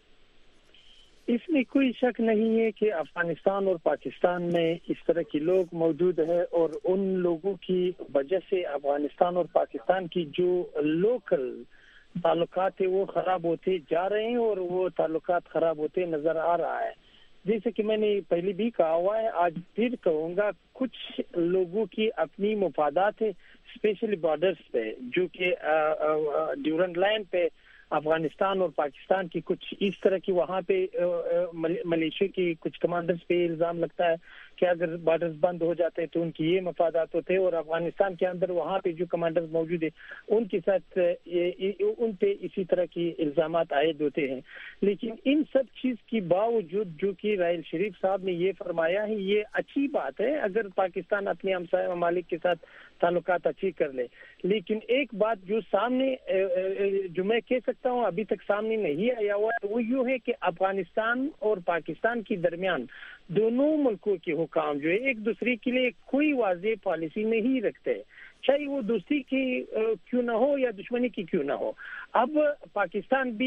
اس میں کوئی شک نہیں ہے کہ افغانستان اور پاکستان میں اس طرح کے لوگ موجود ہیں اور ان لوگوں کی وجہ سے افغانستان اور پاکستان کی جو لوکل تعلقات ہیں وہ خراب ہوتے جا رہے ہیں اور وہ تعلقات خراب ہوتے نظر آ رہا ہے. جیسے کہ میں نے پہلے بھی کہا ہوا ہے, آج پھر کہوں گا, کچھ لوگوں کی اپنی مفادات ہیں اسپیشلی بارڈرز پہ, جو کہ ڈیورنٹ لائن پہ افغانستان اور پاکستان کی کچھ اس طرح کی وہاں پہ ملیشیا کی کچھ کمانڈرز پہ الزام لگتا ہے کہ اگر بارڈرز بند ہو جاتے تو ان کی یہ مفادات ہوتے ہیں اور افغانستان کے اندر وہاں پہ جو کمانڈرز موجود ہیں ان کے ساتھ ان پہ اسی طرح کی الزامات عائد ہوتے ہیں. لیکن ان سب چیز کی باوجود جو کہ راحیل شریف صاحب نے یہ فرمایا ہے یہ اچھی بات ہے اگر پاکستان اپنے ہمسایہ ممالک کے ساتھ تعلقات اچھی کر لے. لیکن ایک بات جو سامنے جو میں کہہ سکتا ہوں ابھی تک سامنے نہیں آیا ہوا ہے وہ یوں ہے کہ افغانستان اور پاکستان کے درمیان دونوں ملکوں کے حکام جو ہے ایک دوسرے کے لیے کوئی واضح پالیسی نہیں رکھتے, چاہے وہ دوستی کی کیوں نہ ہو یا دشمنی کی کیوں نہ ہو. اب پاکستان بھی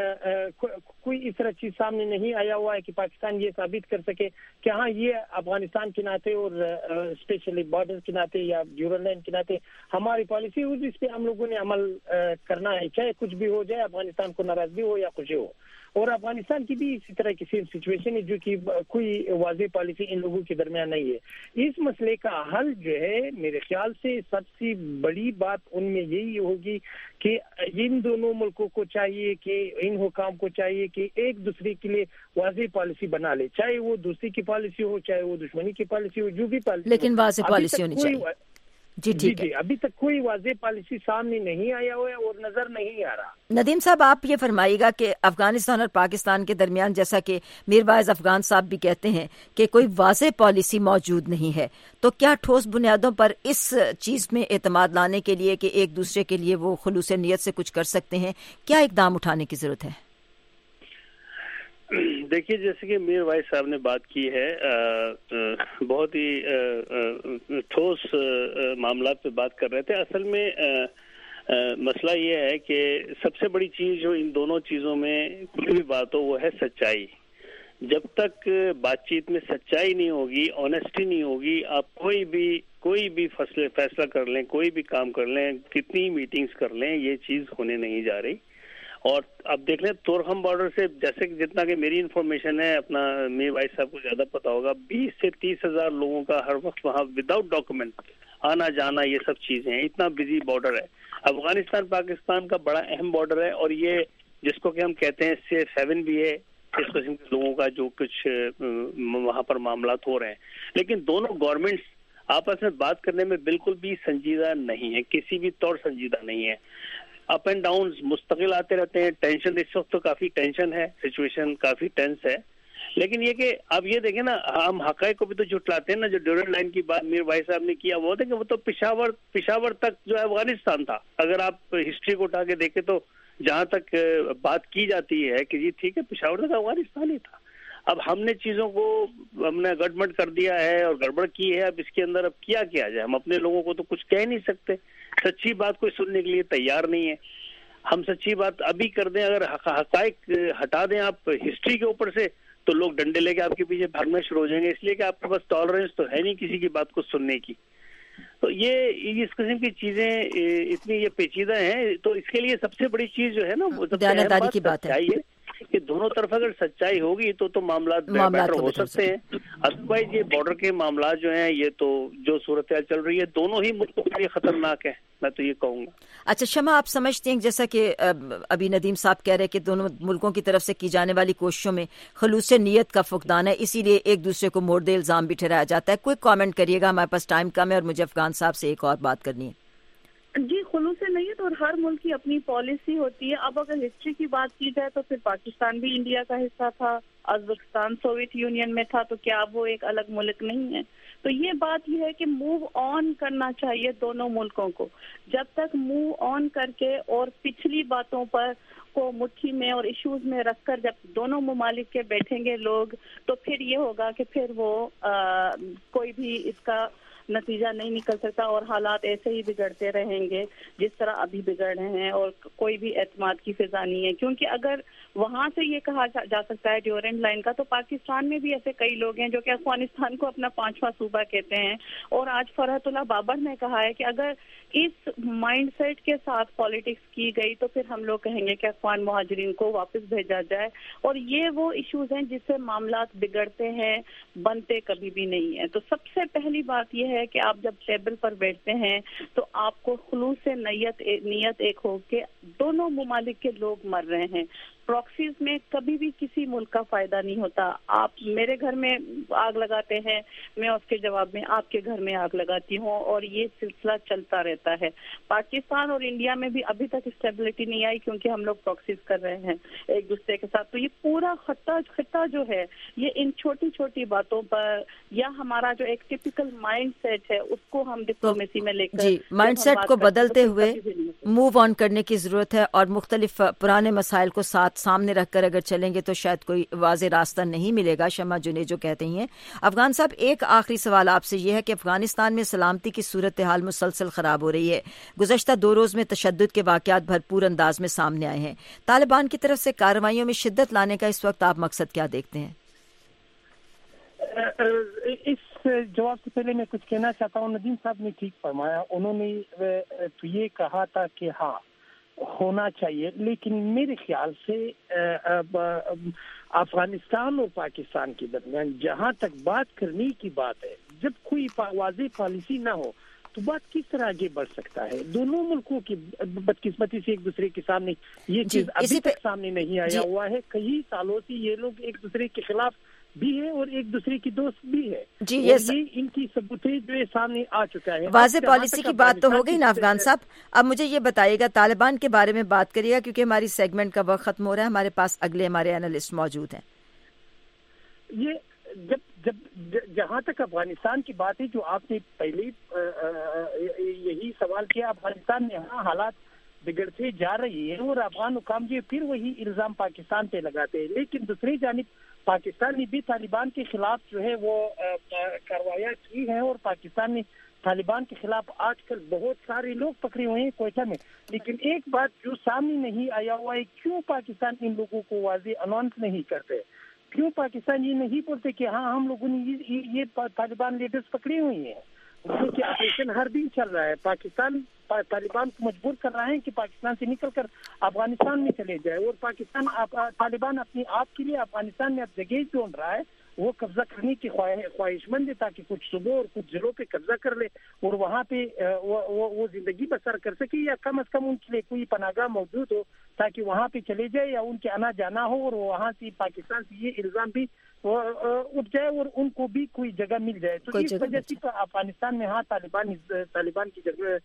کوئی اس طرح چیز سامنے نہیں آیا ہوا ہے کہ پاکستان یہ ثابت کر سکے کہ ہاں یہ افغانستان کے ناطے اور اسپیشلی بارڈر کے ناطے یا ڈیورنٹ لائن کے ناطے ہماری پالیسی اس پہ ہم لوگوں نے عمل کرنا ہے, چاہے کچھ بھی ہو جائے, افغانستان کو ناراضگی ہو یا خوشی ہو. اور افغانستان کی بھی اسی طرح کی سیم سچویشن ہے جو کہ کوئی واضح پالیسی ان لوگوں کے درمیان نہیں ہے. اس مسئلے کا حل جو ہے میرے خیال سے سب سے بڑی بات ان میں یہی ہوگی کہ ان دونوں ملکوں کو چاہیے کہ ان حکام کو چاہیے کہ ایک دوسرے کے لیے واضح پالیسی بنا لے, چاہے وہ دوستی کی پالیسی ہو چاہے وہ دشمنی کی پالیسی ہو, جو بھی پالیسی, لیکن واضح پالیسی ہونی چاہیے. جی ٹھیک ہے. ابھی تک کوئی واضح پالیسی سامنے نہیں آیا ہوا ہے اور نظر نہیں آ رہا. ندیم صاحب, آپ یہ فرمائیے گا کہ افغانستان اور پاکستان کے درمیان, جیسا کہ میر واعظ افغان صاحب بھی کہتے ہیں کہ کوئی واضح پالیسی موجود نہیں ہے, تو کیا ٹھوس بنیادوں پر اس چیز میں اعتماد لانے کے لیے کہ ایک دوسرے کے لیے وہ خلوص نیت سے کچھ کر سکتے ہیں, کیا اقدام اٹھانے کی ضرورت ہے؟ دیکھیے, جیسے کہ میر واعظ صاحب نے بات کی ہے, بہت ہی ٹھوس معاملات پہ بات کر رہے تھے. اصل میں مسئلہ یہ ہے کہ سب سے بڑی چیز جو ان دونوں چیزوں میں کوئی بھی بات ہو وہ ہے سچائی. جب تک بات چیت میں سچائی نہیں ہوگی, آنیسٹی نہیں ہوگی, آپ کوئی بھی کوئی بھی فیصلے فیصلہ کر لیں, کوئی بھی کام کر لیں, کتنی میٹنگز کر لیں, یہ چیز ہونے نہیں جا رہی. اور اب دیکھ لیں تورخم بارڈر سے, جیسے کہ جتنا کہ میری انفارمیشن ہے, اپنا میر واعظ صاحب کو زیادہ پتا ہوگا, بیس سے تیس ہزار لوگوں کا ہر وقت وہاں وداؤٹ ڈاکومنٹ آنا جانا, یہ سب چیزیں ہیں. اتنا بزی بارڈر ہے. افغانستان پاکستان کا بڑا اہم بارڈر ہے, اور یہ جس کو کہ ہم کہتے ہیں سی سیون بھی ہے, اس قسم کے لوگوں کا جو کچھ وہاں پر معاملات ہو رہے ہیں. لیکن دونوں گورنمنٹس آپس میں بات کرنے میں بالکل بھی سنجیدہ نہیں ہے, کسی بھی طور سنجیدہ نہیں ہے. اپ اینڈ ڈاؤنز مستقل آتے رہتے ہیں. ٹینشن اس وقت تو کافی ٹینشن ہے, سچویشن کافی ٹینس ہے. لیکن یہ کہ آپ یہ دیکھیں نا, ہم حقائق کو بھی تو جھٹلاتے ہیں نا. جو ڈیورنڈ لائن کی بات میر واعظ صاحب نے کیا, وہ تھا کہ وہ تو پشاور پشاور تک جو ہے افغانستان تھا. اگر آپ ہسٹری کو اٹھا کے دیکھیں تو جہاں تک بات کی جاتی ہے کہ جی ٹھیک ہے پشاور تک افغانستان ہی تھا. اب ہم نے چیزوں کو ہم نے گڑبڑ کر دیا ہے اور گڑبڑ کی ہے. اب اس کے اندر اب کیا کیا جائے؟ ہم اپنے لوگوں کو تو کچھ کہہ نہیں سکتے. سچی بات کوئی سننے کے لیے تیار نہیں ہے. ہم سچی بات ابھی کر دیں, اگر حقائق ہٹا دیں آپ ہسٹری کے اوپر سے, تو لوگ ڈنڈے لے کے آپ کے پیچھے بھاگنا شروع ہو جائیں گے, اس لیے کہ آپ کے پاس ٹالرنس تو ہے نہیں کسی کی بات کو سننے کی. تو یہ اس قسم کی چیزیں اتنی یہ پیچیدہ ہیں. تو اس کے لیے سب سے بڑی چیز جو ہے نا, وہ سب سے اہم بات سچائی ہے کہ دونوں طرف اگر سچائی ہوگی تو تو معاملات بیٹر ہو سکتے ہیں. ادروائز یہ بارڈر کے معاملات جو ہیں, یہ تو جو صورتحال چل رہی ہے دونوں ہی ملکوں کے لیے خطرناک ہے, میں تو یہ کہوں گا. اچھا شمع, آپ سمجھتے ہیں جیسا کہ ابھی ندیم صاحب کہہ رہے کہ دونوں ملکوں کی طرف سے کی جانے والی کوششوں میں خلوص نیت کا فقدان ہے, اسی لیے ایک دوسرے کو مورد الزام بھی ٹھہرایا جاتا ہے؟ کوئی کامنٹ کریے گا, ہمارے پاس ٹائم کم ہے اور مجھے افغان صاحب سے ایک اور بات کرنی ہے. جی, خلوص نیت اور ہر ملک کی اپنی پالیسی ہوتی ہے. اب اگر ہسٹری کی بات کی جائے تو پھر پاکستان بھی انڈیا کا حصہ تھا, ازبکستان سوویت یونین میں تھا, تو کیا اب وہ ایک الگ ملک نہیں ہے؟ تو یہ بات یہ ہے کہ موو آن کرنا چاہیے دونوں ملکوں کو. جب تک موو آن کر کے اور پچھلی باتوں پر کو مٹھی میں اور ایشوز میں رکھ کر جب دونوں ممالک کے بیٹھیں گے لوگ, تو پھر یہ ہوگا کہ پھر وہ آ, کوئی بھی اس کا نتیجہ نہیں نکل سکتا اور حالات ایسے ہی بگڑتے رہیں گے جس طرح ابھی بگڑ رہے ہیں, اور کوئی بھی اعتماد کی فضا نہیں ہے. کیونکہ اگر وہاں سے یہ کہا جا سکتا ہے ڈیورنڈ لائن کا, تو پاکستان میں بھی ایسے کئی لوگ ہیں جو کہ افغانستان کو اپنا پانچواں صوبہ کہتے ہیں. اور آج فرحت اللہ بابر نے کہا ہے کہ اگر اس مائنڈ سیٹ کے ساتھ پالیٹکس کی گئی تو پھر ہم لوگ کہیں گے کہ افغان مہاجرین کو واپس بھیجا جائے. اور یہ وہ ایشوز ہیں جس سے معاملات بگڑتے ہیں, بنتے کبھی بھی نہیں ہیں. تو سب سے پہلی بات یہ ہے کہ آپ جب ٹیبل پر بیٹھتے ہیں تو آپ کو خلوص سے نیت نیت ایک ہو کہ دونوں ممالک کے لوگ مر رہے ہیں. پراکسیز میں کبھی بھی کسی ملک کا فائدہ نہیں ہوتا. آپ میرے گھر میں آگ لگاتے ہیں, میں اس کے جواب میں آپ کے گھر میں آگ لگاتی ہوں, اور یہ سلسلہ چلتا رہتا ہے. پاکستان اور انڈیا میں بھی ابھی تک اسٹیبلٹی نہیں آئی کیونکہ ہم لوگ پراکسیز کر رہے ہیں ایک دوسرے کے ساتھ. تو یہ پورا خطہ خطہ جو ہے یہ ان چھوٹی چھوٹی باتوں پر, یا ہمارا جو ایک ٹپیکل مائنڈ سیٹ ہے اس کو ہم ڈپلومیسی میں لے کر جی مائنڈ سیٹ کو بدلتے ہوئے موو آن کرنے کی ضرورت ہے, اور مختلف پرانے مسائل کو ساتھ سامنے رکھ کر اگر چلیں گے تو شاید کوئی واضح راستہ نہیں ملے گا. شمع جنید جو کہتے ہیں. افغان صاحب, ایک آخری سوال آپ سے یہ ہے کہ افغانستان میں سلامتی کی صورتحال مسلسل خراب ہو رہی ہے. گزشتہ دو روز میں تشدد کے واقعات بھرپور انداز میں سامنے آئے ہیں. طالبان کی طرف سے کارروائیوں میں شدت لانے کا اس وقت آپ مقصد کیا دیکھتے ہیں؟ اس جواب سے پہلے میں کچھ کہنا چاہتا ہوں. ندیم صاحب نے ٹھیک فرمایا. انہوں نے تو یہ کہا تھا کہ ہاں ہونا چاہیے. لیکن میرے خیال سے افغانستان اور پاکستان کے درمیان جہاں تک بات کرنے کی بات ہے, جب کوئی واضح پالیسی نہ ہو تو بات کس طرح آگے بڑھ سکتا ہے؟ دونوں ملکوں کی بدقسمتی سے ایک دوسرے کے سامنے یہ چیز ابھی تک سامنے نہیں آیا ہوا ہے. کئی سالوں سے یہ لوگ ایک دوسرے کے خلاف بھی ہے اور ایک دوسرے کی دوست بھی ہے. جی یہ س... ان کی ثبوتیں جو سامنے آ چکا ہے. واضح پالیسی کی بات تو ہو گئی نا افغان صاحب. اب مجھے یہ بتائیے گا, طالبان کے بارے میں بات کریے گا کیونکہ ہماری سیگمنٹ کا وقت ختم ہو رہا ہے. ہمارے پاس اگلے ہمارے اینالسٹ موجود ہیں. یہ جب جب جہاں تک افغانستان کی بات ہے, جو آپ نے پہلے یہی سوال کیا, افغانستان میں ہاں حالات بگڑتے جا رہی ہے اور افغان حکام جو پھر وہی الزام پاکستان پہ لگاتے ہیں. لیکن دوسری جانب پاکستان نے بھی طالبان کے خلاف جو ہے وہ کاروائیاں کی ہیں اور پاکستان نے طالبان کے خلاف آج کل بہت سارے لوگ پکڑے ہوئے ہیں کوئٹہ میں. لیکن ایک بات جو سامنے نہیں آیا ہوا ہے, کیوں پاکستان ان لوگوں کو واضح اناؤنس نہیں کرتے؟ کیوں پاکستان یہ نہیں بولتے کہ ہاں ہم لوگوں نے یہ طالبان لیڈرز پکڑے ہوئے ہیں؟ کیونکہ آپریشن ہر دن چل رہا ہے. پاکستان طالبان کو مجبور کر رہا ہے کہ پاکستان سے نکل کر افغانستان میں چلے جائے, اور پاکستان طالبان اپنی آپ کے لیے افغانستان میں اب جگہ ڈھونڈ رہا ہے. وہ قبضہ کرنے کی خواہش مند ہے تاکہ کچھ صوبوں اور کچھ ضلعوں پہ قبضہ کر لے اور وہاں پہ وہ زندگی بسر کر سکے, یا کم از کم ان کے لیے کوئی پناہ گاہ موجود ہو تاکہ وہاں پہ چلے جائے یا ان کے آنا جانا ہو, اور وہاں سے پاکستان سے یہ الزام بھی اٹھ جائے اور ان کو بھی کوئی جگہ مل جائے. تو اس وجہ سے افغانستان میں ہاں طالبان طالبان کی جگہ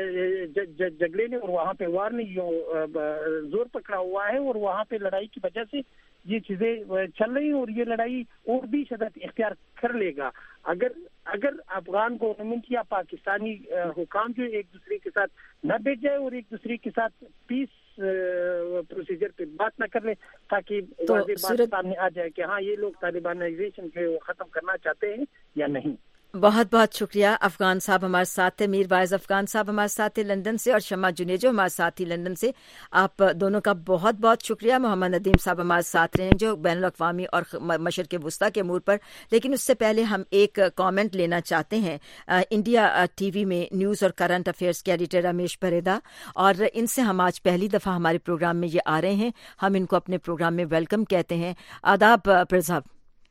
جگڑے نے اور وہاں پہ وار نے زور پکڑا ہوا ہے, اور وہاں پہ لڑائی کی وجہ سے یہ چیزیں چل رہی ہیں, اور یہ لڑائی اور بھی شدت اختیار کر لے گا اگر اگر افغان گورنمنٹ یا پاکستانی حکام جو ایک دوسرے کے ساتھ نہ بیٹھ جائے اور ایک دوسرے کے ساتھ پیس پروسیجر پہ بات نہ کر لیں, تاکہ واضح بات سامنے آ جائے کہ ہاں یہ لوگ طالبانائزیشن جو ختم کرنا چاہتے ہیں یا نہیں. بہت بہت شکریہ. افغان صاحب ہمارے ساتھ تھے, میر وائز افغان صاحب ہمارے ساتھ تھے لندن سے, اور شمع جنیجو ہمارے ساتھ تھی لندن سے. آپ دونوں کا بہت بہت شکریہ. محمد ندیم صاحب ہمارے ساتھ رہے ہیں جو بین الاقوامی اور مشرق وسطیٰ کے امور پر. لیکن اس سے پہلے ہم ایک کامنٹ لینا چاہتے ہیں. انڈیا ٹی وی میں نیوز اور کرنٹ افیئرس کے ایڈیٹر رمیش پریدا, اور ان سے ہم آج پہلی دفعہ ہمارے پروگرام میں یہ آ رہے ہیں. ہم ان کو اپنے پروگرام میں ویلکم کہتے ہیں. آداب پریدا صاحب.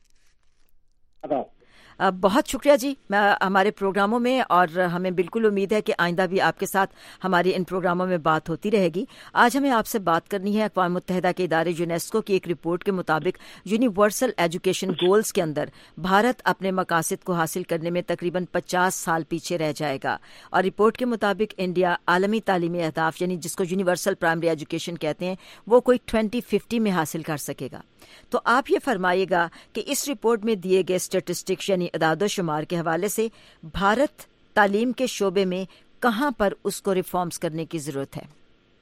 آداب. بہت شکریہ جی ہمارے پروگراموں میں, اور ہمیں بالکل امید ہے کہ آئندہ بھی آپ کے ساتھ ہماری ان پروگراموں میں بات ہوتی رہے گی. آج ہمیں آپ سے بات کرنی ہے اقوام متحدہ کے ادارے یونیسکو کی ایک رپورٹ کے مطابق یونیورسل ایجوکیشن گولز کے اندر بھارت اپنے مقاصد کو حاصل کرنے میں تقریباً پچاس سال پیچھے رہ جائے گا. اور رپورٹ کے مطابق انڈیا عالمی تعلیمی اہداف یعنی جس کو یونیورسل پرائمری ایجوکیشن کہتے ہیں وہ کوئی ٹوینٹی ففٹی میں حاصل کر سکے گا. تو آپ یہ فرمائیے گا کہ اس رپورٹ میں دیے گئے اسٹیٹسٹکس یعنی اعداد و شمار کے حوالے سے بھارت تعلیم کے شعبے میں کہاں پر اس کو ریفارمز کرنے کی ضرورت ہے؟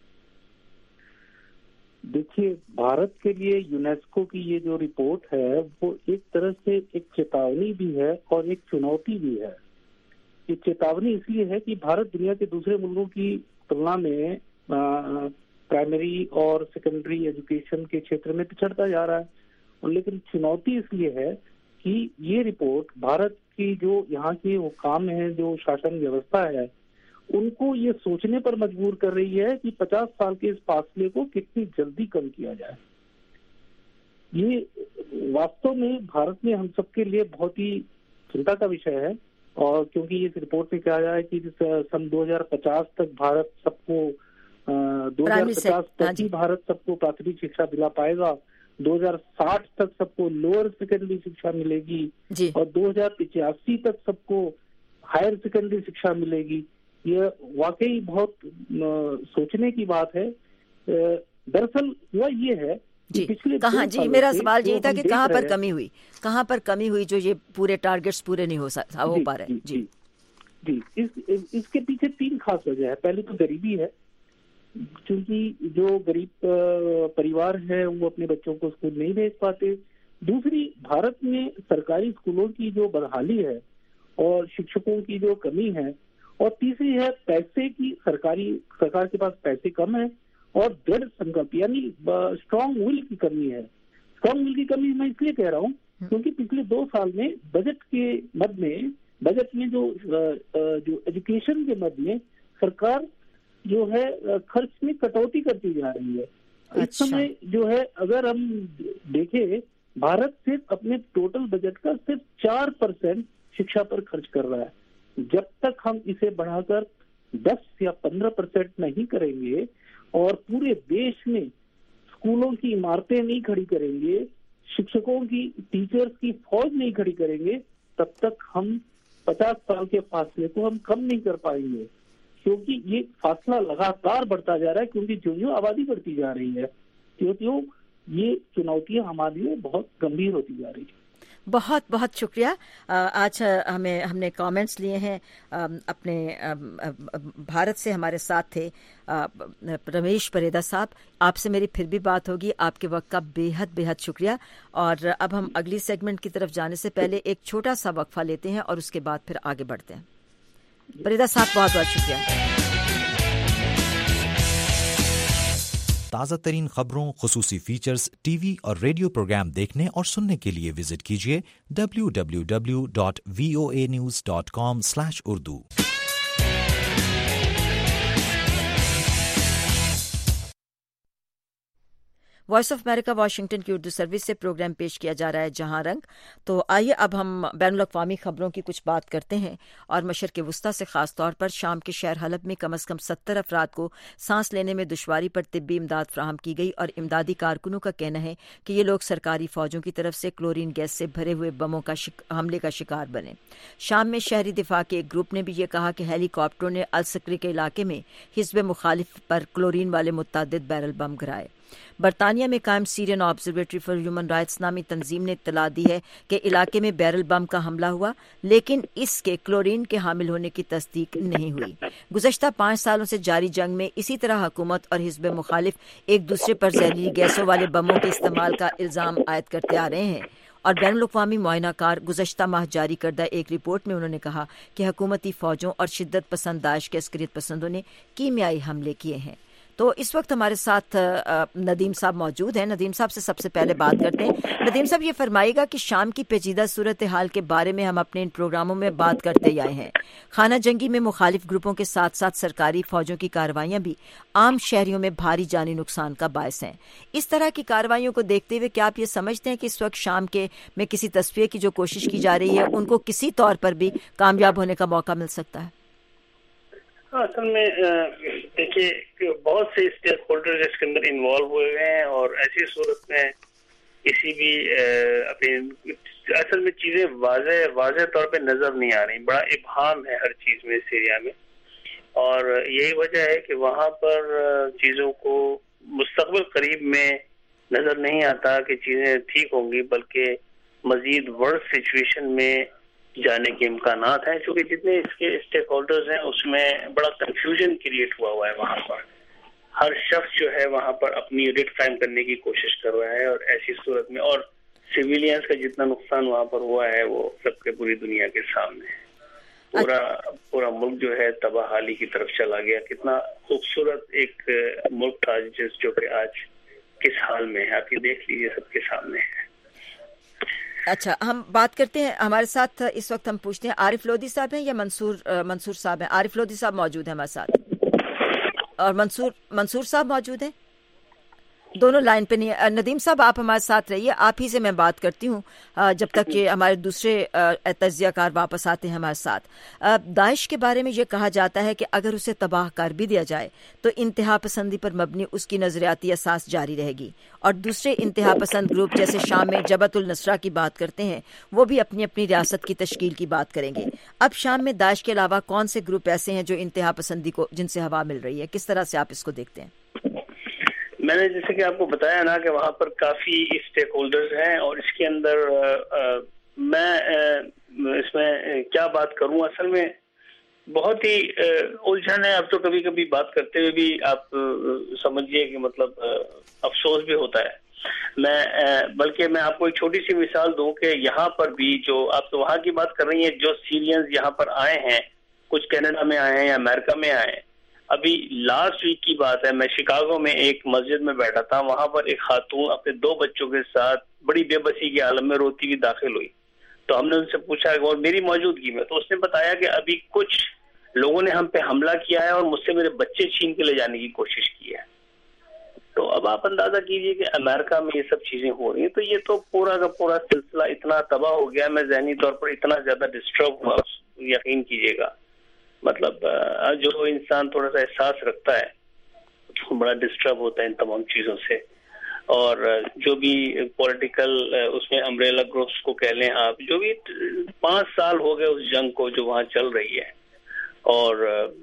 دیکھیے, بھارت کے لیے یونیسکو کی یہ جو رپورٹ ہے وہ ایک طرح سے ایک چیتاونی بھی ہے اور ایک چنوتی بھی ہے. یہ چیتاونی اس لیے ہے کہ بھارت دنیا کے دوسرے ملکوں کی تلنا میں پرائمری اور سیکنڈری ایجوکیشن کے چھیتر میں پچھڑتا جا رہا ہے. لیکن چنوتی اس لیے ہے کہ یہ رپورٹ بھارت کی جو یہاں کے حکام ہیں, جو شاشن ویوستھا ہے, ان کو یہ سوچنے پر مجبور کر رہی ہے کہ پچاس سال کے اس فاصلے کو کتنی جلدی کم کیا جائے. یہ واستو میں بھارت میں ہم سب کے لیے بہت ہی چنتا کا وشے ہے, اور کیونکہ اس رپورٹ میں کہا جائے کہ سن دو ہزار پچاس تک بھارت سب کو دو ہزار پچاس تک ہی بھارت سب کو پراتھمک شکشا دلا پائے گا, دو ہزار ساٹھ تک سب کو لوور سیکنڈری شکشا ملے گی جی. اور دو ہزار پچاسی تک سب کو ہائر سیکنڈری شکشا ملے گی. یہ واقعی بہت سوچنے کی بات ہے. دراصل ہوا یہ ہے جی کہاں جی میرا سوال یہی تھا کہ کہاں پر کمی ہوئی کہاں پر کمی ہوئی جو یہ پورے ٹارگیٹس پورے نہیں ہو سکتا ہو پا رہے. جی جی اس کے پیچھے تین خاص وجہ ہے. پہلے تو غریبی ہے, کیونکہ جو غریب پریوار ہے وہ اپنے بچوں کو اسکول نہیں بھیج پاتے. دوسری, بھارت میں سرکاری اسکولوں کی جو بدحالی ہے اور شکشکوں کی جو کمی ہے. اور تیسری ہے پیسے کی, سرکاری سرکار کے پاس پیسے کم ہے, اور دڑھ سنکلپ یعنی اسٹرانگ ول کی کمی ہے. اسٹرانگ ول کی کمی میں اس لیے کہہ رہا ہوں کیونکہ پچھلے دو سال میں بجٹ کے مد میں بجٹ میں جو جو ایجوکیشن کے مد میں سرکار جو ہے خرچ میں کٹوتی کرتی جا رہی ہے. اس سمے جو ہے اگر ہم دیکھیں بھارت صرف اپنے ٹوٹل بجٹ کا صرف چار پرسینٹ شکشا پر خرچ کر رہا ہے. جب تک ہم اسے بڑھا کر دس یا پندرہ پرسینٹ نہیں کریں گے اور پورے دیش میں اسکولوں کی عمارتیں نہیں کھڑی کریں گے, شکشکوں کی ٹیچرز کی فوج نہیں کھڑی کریں گے, تب تک ہم پچاس سال کے فاصلے کو ہم کم نہیں کر پائیں گے. کیونکہ یہ فاصلہ لگاتار بڑھتا جا رہا ہے, کیونکہ جو جو آبادی بڑھتی جا رہی ہے کیوں کیوں یہ چنوتیاں ہمارے لیے بہت گمبھیر ہوتی جا رہی ہیں. بہت بہت شکریہ. آج ہمیں ہم نے کامنٹس لیے ہیں اپنے بھارت سے. ہمارے ساتھ تھے رمیش پریدا صاحب. آپ سے میری پھر بھی بات ہوگی. آپ کے وقت کا بے حد بے حد شکریہ. اور اب ہم اگلی سیگمنٹ کی طرف جانے سے پہلے ایک چھوٹا سا وقفہ لیتے ہیں اور اس کے بعد پھر آگے بڑھتے ہیں. پریدا صاحب بہت بہت شکریہ. تازہ ترین خبروں، خصوصی فیچرز، ٹی وی اور ریڈیو پروگرام دیکھنے اور سننے کے لیے وزٹ کیجیے W W W dot V O A news dot com slash Urdu. Voice of America Washington کی اردو سروس سے پروگرام پیش کیا جا رہا ہے جہاں رنگ. تو آئیے اب ہم بین الاقوامی خبروں کی کچھ بات کرتے ہیں. اور مشرق وسطی سے خاص طور پر شام کے شہر حلب میں کم از کم ستر افراد کو سانس لینے میں دشواری پر طبی امداد فراہم کی گئی. اور امدادی کارکنوں کا کہنا ہے کہ یہ لوگ سرکاری فوجوں کی طرف سے کلورین گیس سے بھرے ہوئے بموں کا شک... حملے کا شکار بنے. شام میں شہری دفاع کے ایک گروپ نے بھی یہ کہا کہ ہیلی کاپٹروں نے السکری کے علاقے میں حزب مخالف پر کلورین والے متعدد بیرل بم گرائے. برطانیہ میں قائم Syrian Observatory for Human Rights نامی تنظیم نے اطلاع دی ہے کہ علاقے میں بیرل بم کا حملہ ہوا, لیکن اس کے کلورین کے حامل ہونے کی تصدیق نہیں ہوئی. گزشتہ پانچ سالوں سے جاری جنگ میں اسی طرح حکومت اور حزب مخالف ایک دوسرے پر زہریلی گیسوں والے بموں کے استعمال کا الزام عائد کرتے آ رہے ہیں. اور بین الاقوامی معائنہ کار گزشتہ ماہ جاری کردہ ایک رپورٹ میں انہوں نے کہا کہ حکومتی فوجوں اور شدت پسند داعش کے عسکریت پسندوں نے کیمیائی حملے کیے ہیں. تو اس وقت ہمارے ساتھ ندیم صاحب موجود ہیں. ندیم صاحب سے سب سے پہلے بات کرتے ہیں. ندیم صاحب یہ فرمائے گا کہ شام کی پیچیدہ صورتحال کے بارے میں ہم اپنے ان پروگراموں میں بات کرتے ہی آئے ہیں. خانہ جنگی میں مخالف گروپوں کے ساتھ ساتھ سرکاری فوجوں کی کارروائیاں بھی عام شہریوں میں بھاری جانی نقصان کا باعث ہیں. اس طرح کی کارروائیوں کو دیکھتے ہوئے کیا آپ یہ سمجھتے ہیں کہ اس وقت شام کے میں کسی تصفیے کی جو کوشش کی جا رہی ہے ان کو کسی طور پر بھی کامیاب ہونے کا موقع مل سکتا ہے؟ اصل میں دیکھیے بہت سے اسٹیک ہولڈر اس کے اندر انوالو ہوئے ہیں اور ایسی صورت میں کسی بھی اپنی اصل میں چیزیں واضح واضح طور پہ نظر نہیں آ رہی. بڑا ابہام ہے ہر چیز میں اس ایریا میں, اور یہی وجہ ہے کہ وہاں پر چیزوں کو مستقبل قریب میں نظر نہیں آتا کہ چیزیں ٹھیک ہوں گی, بلکہ مزید ورس سچویشن میں جانے کے امکانات ہیں. چونکہ جتنے اس کے اسٹیک ہولڈرز ہیں اس میں بڑا کنفیوژن کریٹ ہوا ہوا ہے. وہاں پر ہر شخص جو ہے وہاں پر اپنی ریٹ قائم کرنے کی کوشش کر رہا ہے, اور ایسی صورت میں اور سویلینز کا جتنا نقصان وہاں پر ہوا ہے وہ سب کے پوری دنیا کے سامنے ہے. پورا پورا ملک جو ہے تباہ حالی کی طرف چلا گیا. کتنا خوبصورت ایک ملک تھا جس جو کہ آج کس حال میں ہے آپ یہ دیکھ لیجیے, سب کے سامنے ہے. اچھا, ہم بات کرتے ہیں. ہمارے ساتھ اس وقت ہم پوچھتے ہیں عارف لودھی صاحب ہیں یا منصور منصور صاحب ہیں؟ عارف لودھی صاحب موجود ہیں ہمارے ساتھ, اور منصور منصور صاحب موجود ہیں. دونوں لائن پہ نہیں ہے. ندیم صاحب آپ ہمارے ساتھ رہیے, آپ ہی سے میں بات کرتی ہوں جب تک کہ ہمارے دوسرے تجزیہ کار واپس آتے ہیں ہمارے ساتھ. داعش کے بارے میں یہ کہا جاتا ہے کہ اگر اسے تباہ کر بھی دیا جائے تو انتہا پسندی پر مبنی اس کی نظریاتی اساس جاری رہے گی, اور دوسرے انتہا پسند گروپ جیسے شام میں جبہت النصرہ کی بات کرتے ہیں وہ بھی اپنی اپنی ریاست کی تشکیل کی بات کریں گے. اب شام میں داعش کے علاوہ کون سے گروپ ایسے ہیں جو انتہا پسندی کو جن سے ہوا مل رہی ہے؟ کس طرح سے آپ اس کو دیکھتے ہیں؟ میں نے جیسے کہ آپ کو بتایا نا کہ وہاں پر کافی اسٹیک ہولڈرز ہیں, اور اس کے اندر میں اس میں کیا بات کروں, اصل میں بہت ہی الجھن ہے. اب تو کبھی کبھی بات کرتے ہوئے بھی آپ سمجھیے کہ مطلب افسوس بھی ہوتا ہے. میں بلکہ میں آپ کو ایک چھوٹی سی مثال دوں کہ یہاں پر بھی جو آپ تو وہاں کی بات کر رہی ہیں, جو سیرینز یہاں پر آئے ہیں, کچھ کینیڈا میں آئے ہیں یا امریکہ میں آئے ہیں. ابھی لاسٹ ویک کی بات ہے, میں شکاگو میں ایک مسجد میں بیٹھا تھا. وہاں پر ایک خاتون اپنے دو بچوں کے ساتھ بڑی بے بسی کے عالم میں روتی ہوئی داخل ہوئی. تو ہم نے ان سے پوچھا اور میری موجودگی میں, تو اس نے بتایا کہ ابھی کچھ لوگوں نے ہم پہ حملہ کیا ہے اور مجھ سے میرے بچے چھین کے لے جانے کی کوشش کی ہے. تو اب آپ اندازہ کیجئے کہ امریکہ میں یہ سب چیزیں ہو رہی ہیں. تو یہ تو پورا کا پورا سلسلہ اتنا تباہ ہو گیا, میں ذہنی طور پر اتنا زیادہ ڈسٹرب ہوا, یقین کیجئے گا. مطلب جو انسان تھوڑا سا احساس رکھتا ہے بڑا ڈسٹرب ہوتا ہے ان تمام چیزوں سے. اور جو بھی پولیٹیکل اس میں امبریلا گروپس کو کہہ لیں آپ, جو بھی پانچ سال ہو گئے اس جنگ کو جو وہاں چل رہی ہے, اور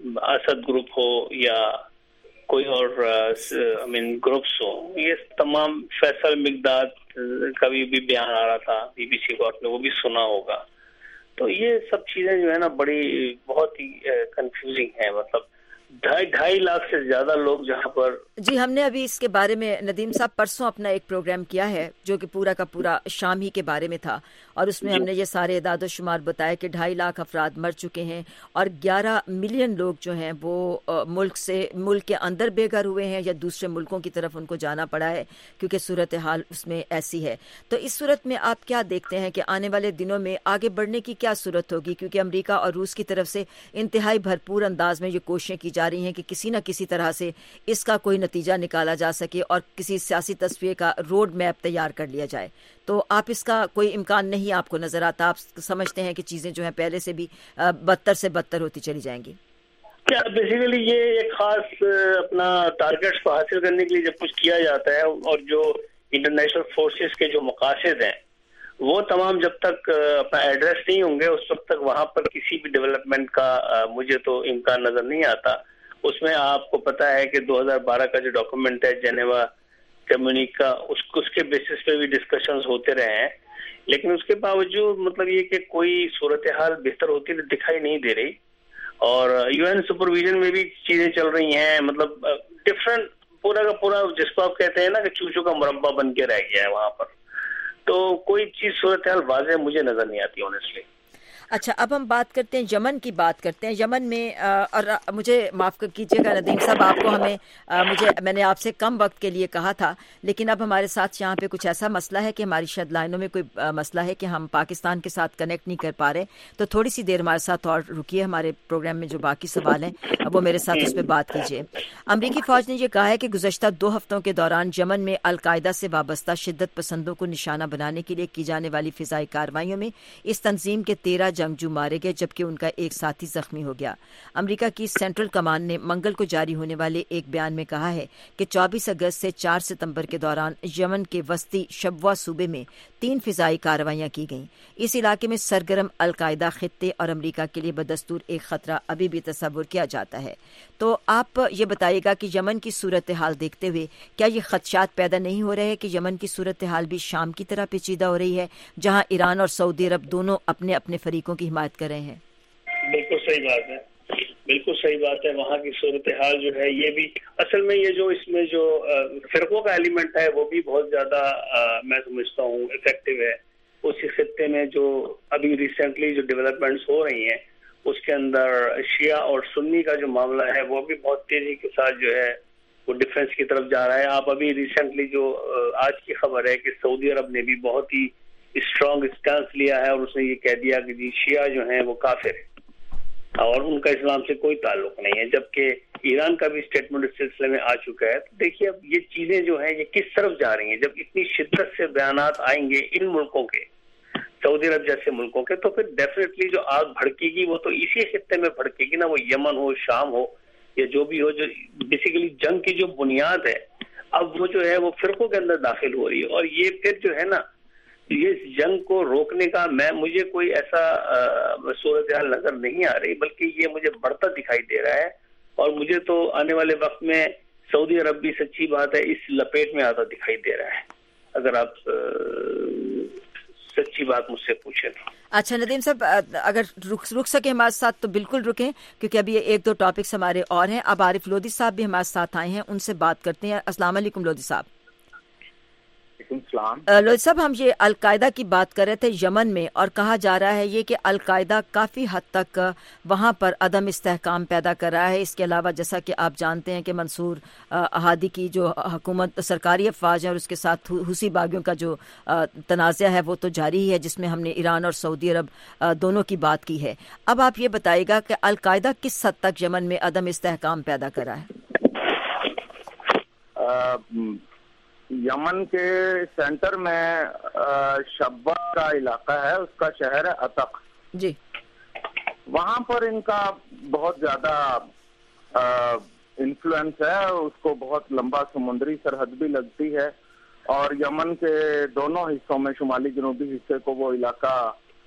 اسد گروپ ہو یا کوئی اور آئی مین گروپس ہو, یہ تمام فیصل مقداد کا بھی بیان آ رہا تھا بی بی سی کو, آپ نے وہ بھی سنا ہوگا. تو یہ سب چیزیں جو ہے نا بڑی بہت ہی کنفیوزنگ ہیں. مطلب ڈھائی ڈھائی لاکھ سے زیادہ لوگ جہاں پر. جی, ہم نے ابھی اس کے بارے میں ندیم صاحب پرسوں اپنا ایک پروگرام کیا ہے جو کہ پورا کا پورا شام ہی کے بارے میں تھا, اور اس میں ہم نے یہ سارے اعداد و شمار بتایا کہ ڈھائی لاکھ افراد مر چکے ہیں اور گیارہ ملین لوگ جو ہیں وہ ملک سے ملک کے اندر بے گھر ہوئے ہیں یا دوسرے ملکوں کی طرف ان کو جانا پڑا ہے کیونکہ صورتحال اس میں ایسی ہے. تو اس صورت میں آپ کیا دیکھتے ہیں کہ آنے والے دنوں میں آگے بڑھنے کی کیا صورت ہوگی, کیونکہ امریکہ اور روس کی طرف سے انتہائی بھرپور انداز میں یہ کوششیں کی جا رہی ہیں کہ کسی نہ کسی طرح سے اس کا کوئی نتیجہ نکالا جا سکے اور کسی سیاسی تصفیے کا روڈ میپ تیار کر لیا جائے. تو آپ اس کا کوئی امکان نہیں آپ کو نظر آتا؟ آپ سمجھتے ہیں کہ چیزیں جو ہیں پہلے سے بھی بدتر سے بدتر ہوتی چلی جائیں گی؟ کیا بیسیکلی یہ ایک خاص اپنا ٹارگیٹس کو حاصل کرنے کے لیے جب کچھ کیا جاتا ہے, اور جو انٹرنیشنل فورسز کے جو مقاصد ہیں وہ تمام جب تک اپنا ایڈریس نہیں ہوں گے اس وقت تک وہاں پر کسی بھی ڈیولپمنٹ کا مجھے تو امکان نظر نہیں آتا. اس میں آپ کو پتا ہے کہ دو ہزار بارہ کا جو ڈاکومنٹ ہے جنیوا کمیونیک کا, اس اس کے بیسس پہ بھی ڈسکشنز ہوتے رہے ہیں, لیکن اس کے باوجود مطلب یہ کہ کوئی صورتحال بہتر ہوتی دکھائی نہیں دے رہی. اور یو این سپرویژن میں بھی چیزیں چل رہی ہیں, مطلب ڈفرینٹ پورا کا پورا جس کو آپ کہتے ہیں نا کہ چوچو کا مربع بن کے رہ گیا ہے وہاں پر. تو کوئی چیز صورتحال واضح مجھے نظر نہیں آتی آنیسٹلی. اچھا, اب ہم بات کرتے ہیں یمن کی بات کرتے ہیں. یمن میں اور مجھے معاف کیجیے گا ندیم صاحب, آپ کو ہمیں مجھے میں نے آپ سے کم وقت کے لیے کہا تھا, لیکن اب ہمارے ساتھ یہاں پہ کچھ ایسا مسئلہ ہے کہ ہماری شاید لائنوں میں کوئی مسئلہ ہے کہ ہم پاکستان کے ساتھ کنیکٹ نہیں کر پا رہے. تو تھوڑی سی دیر ہمارے ساتھ اور رکیے, ہمارے پروگرام میں جو باقی سوال ہیں وہ میرے ساتھ اس پہ بات کیجیے. امریکی فوج نے یہ کہا ہے کہ گزشتہ دو ہفتوں کے دوران یمن میں القاعدہ سے وابستہ شدت پسندوں کو نشانہ بنانے کے لیے کی جانے والی فضائی کارروائیوں میں اس تنظیم کے تیرہ جنگجو مارے گئے جبکہ ان کا ایک ساتھی زخمی ہو گیا. امریکہ کی سینٹرل کمان نے منگل کو جاری ہونے والے ایک بیان میں کہا ہے کہ چوبیس اگست سے چار ستمبر کے دوران یمن کے وسطی شبوہ صوبے میں تین فضائی کارروائیاں کی گئیں. اس علاقے میں سرگرم القاعدہ خطے اور امریکہ کے لیے بدستور ایک خطرہ ابھی بھی تصور کیا جاتا ہے. تو آپ یہ بتائیے گا کہ یمن کی صورتحال دیکھتے ہوئے کیا یہ خدشات پیدا نہیں ہو رہے کہ یمن کی صورتحال بھی شام کی طرح پیچیدہ ہو رہی ہے جہاں ایران اور سعودی عرب دونوں اپنے اپنے فریقوں کی حمایت کر رہے ہیں؟ بالکل صحیح بات ہے, بالکل صحیح بات ہے. وہاں کی صورتحال جو ہے یہ بھی اصل میں یہ جو اس میں جو فرقوں کا ایلیمنٹ ہے وہ بھی بہت زیادہ میں سمجھتا ہوں افیکٹو ہے. اسی خطے میں جو ابھی ریسنٹلی جو ڈیولپمنٹس ہو رہی ہیں اس کے اندر شیعہ اور سنی کا جو معاملہ ہے وہ بھی بہت تیزی کے ساتھ جو ہے وہ ڈیفنس کی طرف جا رہا ہے. آپ ابھی ریسنٹلی جو آج کی خبر ہے کہ سعودی عرب نے بھی بہت ہی اسٹرانگ اسٹانس لیا ہے اور اس نے یہ کہہ دیا کہ جی شیعہ جو ہیں وہ کافر ہیں اور ان کا اسلام سے کوئی تعلق نہیں ہے, جبکہ ایران کا بھی اسٹیٹمنٹ اس سلسلے میں آ چکا ہے. تو دیکھیے اب یہ چیزیں جو ہیں یہ کس طرف جا رہی ہیں. جب اتنی شدت سے بیانات آئیں گے ان ملکوں کے, سعودی عرب جیسے ملکوں کے, تو پھر ڈیفینیٹلی جو آگ بھڑکے گی وہ تو اسی خطے میں بھڑکے گی نا, وہ یمن ہو, شام ہو یا جو بھی ہو. جو بیسیکلی جنگ کی جو بنیاد ہے اب وہ جو ہے وہ فرقوں کے اندر داخل ہو رہی ہے, اور یہ پھر جو ہے نا یہ جنگ کو روکنے کا میں مجھے کوئی ایسا صورتحال نظر نہیں آ رہی, بلکہ یہ مجھے بڑھتا دکھائی دے رہا ہے. اور مجھے تو آنے والے وقت میں سعودی عرب بھی سچی بات ہے اس لپیٹ میں آتا دکھائی دے رہا ہے, اگر آپ سچی بات مجھ سے پوچھیں تو. اچھا ندیم صاحب, اگر رک رک سکے ہمارے ساتھ تو بالکل رکیں, کیونکہ ابھی ایک دو ٹاپکس ہمارے اور ہیں. اب عارف لودھی صاحب بھی ہمارے ساتھ آئے ہیں, ان سے بات کرتے ہیں. السلام علیکم لودھی صاحب. لوہد صاحب، ہم یہ القاعدہ کی بات کر رہے تھے یمن میں، اور کہا جا رہا ہے یہ کہ القاعدہ کافی حد تک وہاں پر عدم استحکام پیدا کر رہا ہے. اس کے علاوہ جیسا کہ آپ جانتے ہیں کہ منصور احادی کی جو حکومت سرکاری افواج ہیں اور اس کے ساتھ حوثی باغیوں کا جو تنازع ہے وہ تو جاری ہی ہے، جس میں ہم نے ایران اور سعودی عرب دونوں کی بات کی ہے. اب آپ یہ بتائیے گا کہ القاعدہ کس حد تک یمن میں عدم استحکام پیدا کر رہا ہے؟ یمن کے سینٹر میں شبہ کا علاقہ ہے، اس کا شہر ہے عتق جی. وہاں پر ان کا بہت زیادہ انفلوئنس ہے، اس کو بہت لمبا سمندری سرحد بھی لگتی ہے، اور یمن کے دونوں حصوں میں شمالی جنوبی حصے کو وہ علاقہ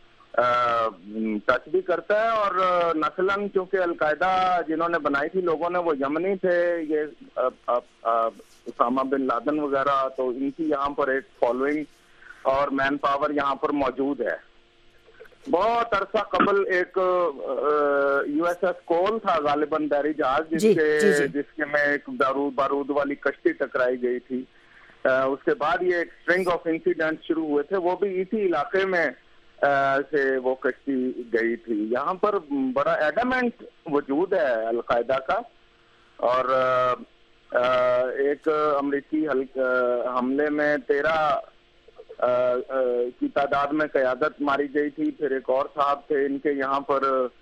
ٹچ بھی کرتا ہے. اور نسلاً چونکہ القاعدہ جنہوں نے بنائی تھی لوگوں نے وہ یمنی تھے، یہ اسامہ بن لادن وغیرہ، تو ان کی یہاں پر ایک فالوئنگ اور مین پاور یہاں پر موجود ہے. بہت عرصہ قبل ایک یو ایس ایس کول تھا غالباً بحری جہاز، جس کے جس کے میں ایک بارود بارود والی کشتی ٹکرائی گئی تھی. اس کے بعد یہ ایک اسٹرنگ آف انسیڈنٹ شروع ہوئے تھے، وہ بھی اسی علاقے میں سے وہ کشتی گئی تھی. یہاں پر بڑا ایڈامنٹ وجود ہے القاعدہ کا، اور ایک امریکی حملے میں تیرہ کی تعداد میں قیادت ماری گئی تھی. پھر ایک اور صاحب تھے ان کے یہاں پر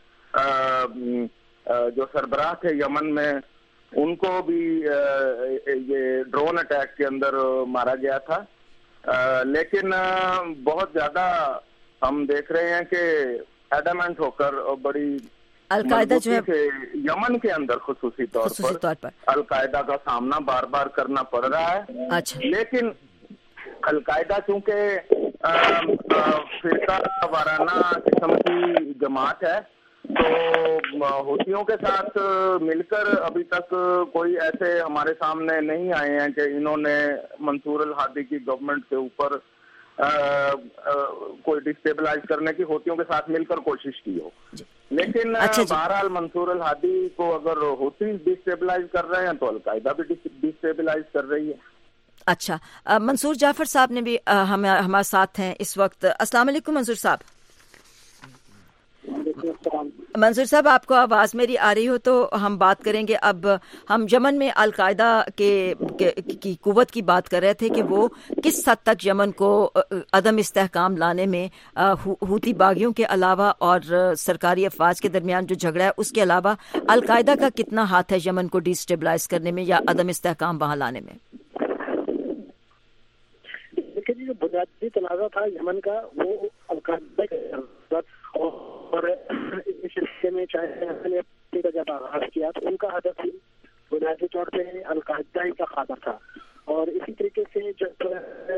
جو سربراہ تھے یمن میں، ان کو بھی یہ ڈرون اٹیک کے اندر مارا گیا تھا. لیکن بہت زیادہ ہم دیکھ رہے ہیں کہ ایڈامنٹ ہو کر اور بڑی القاعدہ جو ہے یمن کے اندر خصوصی طور خصوصی طور پر القاعدہ کا سامنا بار بار کرنا پڑ رہا ہے. اچھا. لیکن القاعدہ چونکہ فرقہ وارانہ قسم کی جماعت ہے، تو حوثیوں کے ساتھ مل کر ابھی تک کوئی ایسے ہمارے سامنے نہیں آئے ہیں کہ انہوں نے منصور الحادی کی گورنمنٹ کے اوپر کوئی ڈسٹیبلائز کرنے کی حوثیوں کے ساتھ مل کر کوشش کی ہو. لیکن بہرحال منصور الحادی کو اگر حوثی ڈسٹیبلائز کر رہے ہیں تو القاعدہ بھی ڈسٹیبلائز کر رہی ہے. اچھا. منصور جعفر صاحب نے بھی ہمارے ساتھ ہیں اس وقت. السلام علیکم منصور صاحب. منصور صاحب، آپ کو آواز میری آ رہی ہو تو ہم بات کریں گے. اب ہم یمن میں القاعدہ کے کی قوت کی بات کر رہے تھے کہ وہ کس حد تک یمن کو عدم استحکام لانے میں حوثی باغیوں کے علاوہ اور سرکاری افواج کے درمیان جو جھگڑا ہے اس کے علاوہ القاعدہ کا کتنا ہاتھ ہے یمن کو ڈی اسٹیبلائز کرنے میں یا عدم استحکام وہاں لانے میں؟ جو بنیادی تنازع تھا یمن کا وہ القاعدہ کا، اور اس علاقے میں چاہے کا جب آغاز کیا تو ان کا ہدف بنیادی طور پہ القاعدہ ہی کا خاتمہ تھا. اور اسی طریقے سے جب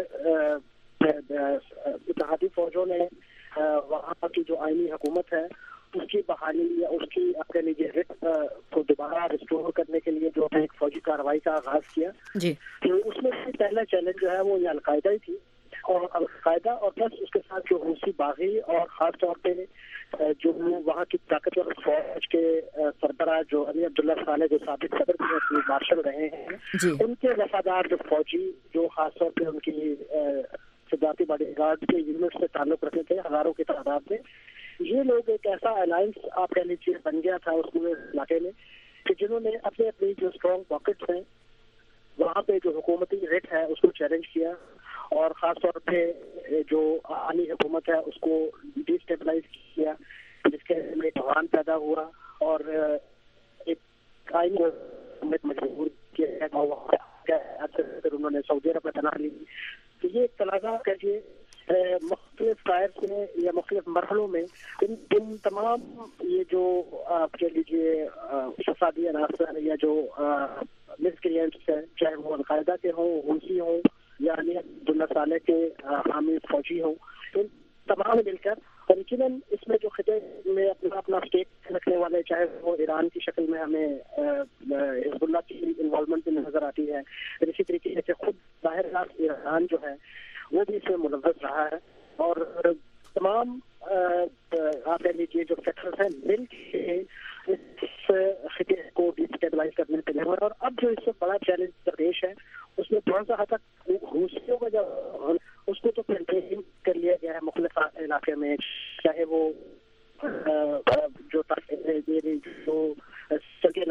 اتحادی فوجوں نے وہاں کی جو آئینی حکومت ہے اس کی بحالی یا اس کی اپنے لیجیے رٹ کو دوبارہ ریسٹور کرنے کے لیے جو ایک فوجی کارروائی کا آغاز کیا جی، تو اس میں سے پہلا چیلنج جو ہے وہ یہ القاعدہ ہی تھی. اور القاعدہ اور پلس اس کے ساتھ جو حوثی باغی اور خاص طور پہ جو وہاں کی طاقتور فوج کے سربراہ جو علی عبداللہ صالح جو سابق صدر مارشل رہے ہیں جی، ان کے وفادار جو فوجی جو خاص طور پہ ان کی صدارتی باڈی گارڈ کے یونٹ سے تعلق رکھتے تھے ہزاروں کی تعداد میں، یہ لوگ ایک ایسا الائنس آپ کہہ لیجیے بن گیا تھا اس پورے علاقے میں کہ جنہوں نے اپنے اپنی جو اسٹرانگ پاکٹس ہیں وہاں پہ جو حکومتی ریٹ ہے اس کو چیلنج کیا، اور خاص طور پہ جو عالی حکومت ہے اس کو ڈی اسٹیبلائز کیا، جس کے میں بحران پیدا ہوا اور ایک آئینی حکومت مجبور کیا پھر انہوں نے سعودی عرب میں پناہ لی. تو یہ ایک تنازع کہیے مختلف ٹائرس میں یا مختلف مرحلوں میں ان ان تمام یہ جو آپ کہہ لیجیے فسادی عناصر یا جو مسکرینٹس ہیں، چاہے وہ القاعدہ کے ہوں، حوثی ہوں یا علی عبداللہ صالح کے حامی فوجی ہوں، ان تمام مل کر اور یقیناً اس میں جو خطے میں اپنا اپنا اسٹیک رکھنے والے چاہے وہ ایران کی شکل میں ہمیں حزب اللہ کی انوالومنٹ بھی نظر آتی ہے، اسی طریقے سے خود ظاہر ایران جو ہے وہ بھی اس میں ملوث رہا ہے، اور تمام آپ کہہ لیجیے جو فیکٹرز ہیں مل کے اس خطے کو ڈی اسٹیبلائز کرنے کے لیے. اور اب جو اس سے بڑا چیلنج درپیش ہے اس میں تھوڑا سا حد تک حوثیوں کا جو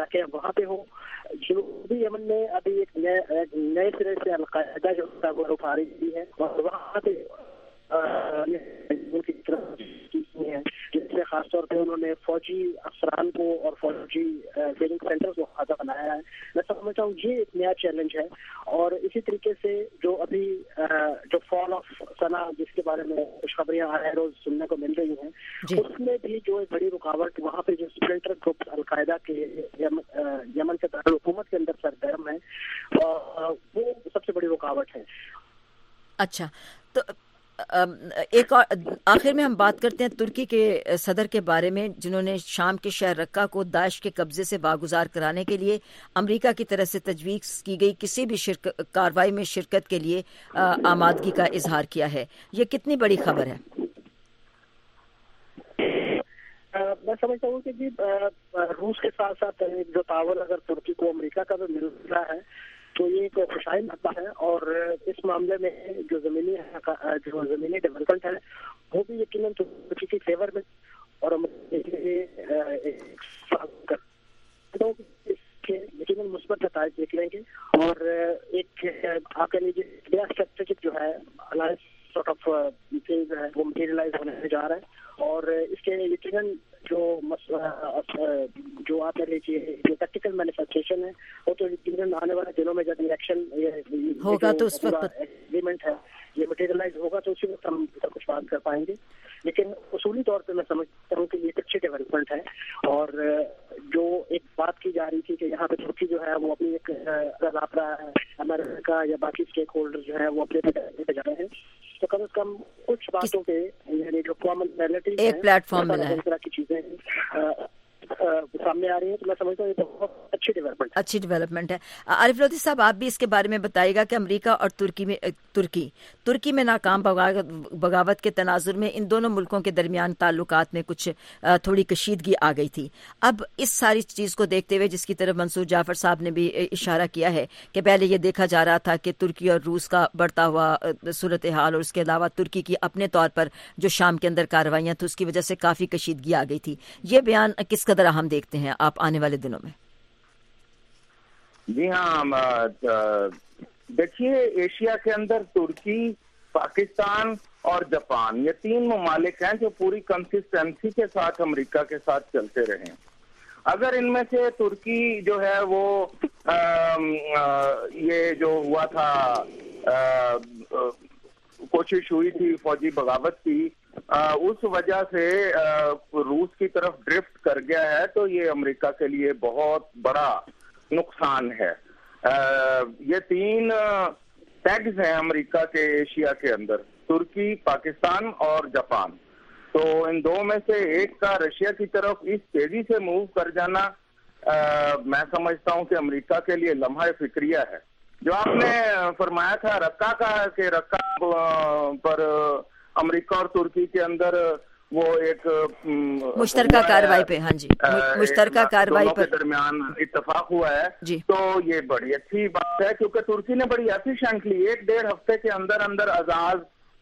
علاقے وہاں پہ ہوں. جنوبی یمن میں ابھی ایک نئے نئے سرے سے القاعدہ جو اٹھا رہی ہے اور وہاں پہ کی طرف جس میں خاص طور پہ انہوں نے فوجی افسران کو اور فوجی ٹریننگ سینٹر کو خاصا بنایا ہے. میں سمجھتا ہوں یہ ایک نیا چیلنج ہے. اور اسی طریقے سے جو ابھی جو فال آف سنا جس کے بارے میں خوشخبریاں آئے روز سننے کو مل رہی ہیں جی. اس میں بھی جو ایک بڑی رکاوٹ وہاں پہ جو اسپلنٹر گروپ القاعدہ کے یمن کے دارالحکومت کے اندر سرگرم ہے وہ سب سے بڑی رکاوٹ ہے. اچھا تو ایک اور آخر میں ہم بات کرتے ہیں ترکی کے صدر کے بارے میں جنہوں نے شام کے شہر رقہ کو داعش کے قبضے سے واگزار کرانے کے لیے امریکہ کی طرف سے تجویز کی گئی کسی بھی کارروائی میں شرکت کے لیے آمادگی کا اظہار کیا ہے. یہ کتنی بڑی خبر ہے؟ میں سمجھتا ہوں کہ جی روس کے ساتھ ساتھ جو تعاون اگر ترکی کو امریکہ کا بھی مل رہا ہے تو یہ ایک خوشحال مسئلہ ہے. اور اس معاملے میں جو زمینی جو زمینی ڈیولپمنٹ ہے وہ بھی یقیناً ترکی کے فیور میں اور یقیناً مثبت نتائج نکلیں گے. اور ایک آپ کہہ لیجیے نیا اسٹریٹجک جو ہے الائنس سارٹ آف تھنگ ہے وہ مٹیریلائز ہونے جا رہا ہے. اور اس کے یقیناً جو جو آپ کہہ لیجیے جو ٹیکٹیکل مینوفیکچریشن ہے وہ تو یقیناً آنے والے دنوں میں جب الیکشن ہوگا تو اس وقت ایگریمنٹ ہے یہ مٹیریلائز ہوگا تو اسی وقت ہم سب کچھ بات کر پائیں گے. لیکن اصولی طور پہ میں سمجھتا ہوں کہ یہ ایک اچھی ڈیولپمنٹ ہے. اور جو ایک بات کی جا رہی تھی کہ یہاں پہ ترکی جو ہے وہ اپنی ایک لاپرا امریکہ یا باقی اسٹیک ہولڈر جو ہے وہ اپنے پہ جا رہے ہیں تو کم از کم کچھ باتوں پہ یعنی جو کامنالٹی ایک پلیٹ فارم ملا ہے اس طرح کی چیزیں سامنے آ رہی ہیں. تو میں سمجھتا ہوں یہ بہت اچھی ڈیولپمنٹ اچھی ڈیولپمنٹ ہے. عارف لودھی صاحب آپ بھی اس کے بارے میں بتائیے گا کہ امریکہ اور ترکی میں ترکی ترکی میں ناکام بغاوت کے تناظر میں ان دونوں ملکوں کے درمیان تعلقات میں کچھ تھوڑی کشیدگی آ گئی تھی. اب اس ساری چیز کو دیکھتے ہوئے جس کی طرف منصور جعفر صاحب نے بھی اشارہ کیا ہے کہ پہلے یہ دیکھا جا رہا تھا کہ ترکی اور روس کا بڑھتا ہوا صورتحال اور اس کے علاوہ ترکی کی اپنے طور پر جو شام کے اندر کارروائیاں تھیں اس کی وجہ سے کافی کشیدگی آ گئی تھی. یہ بیان کس قدر اہم دیکھتے ہیں آپ آنے والے دنوں میں؟ جی ہاں دیکھیے ایشیا کے اندر ترکی، پاکستان اور جاپان یہ تین ممالک ہیں جو پوری کنسسٹنسی کے ساتھ امریکہ کے ساتھ چلتے رہے. اگر ان میں سے ترکی جو ہے وہ یہ جو ہوا تھا کوشش ہوئی تھی فوجی بغاوت کی اس وجہ سے روس کی طرف ڈرفٹ کر گیا ہے تو یہ امریکہ کے لیے بہت بڑا نقصان ہے. یہ تین ٹیگز ہیں امریکہ کے ایشیا کے اندر، ترکی، پاکستان اور جاپان. تو ان دو میں سے ایک کا رشیا کی طرف اس تیزی سے موو کر جانا میں سمجھتا ہوں کہ امریکہ کے لیے لمحہ فکریہ ہے. جو آپ نے فرمایا تھا رقہ کا کہ رقہ پر امریکہ اور ترکی کے اندر وہ ایک مشترکہ کارروائی پہ ہاں جی مشترکہ کارروائی پر درمیان اتفاق ہوا ہے جی. تو یہ بڑی اچھی بات ہے کیونکہ ترکی نے بڑی ایفیشینٹلی ایک ڈیڑھ ہفتے کے اندر اندر اعزاز،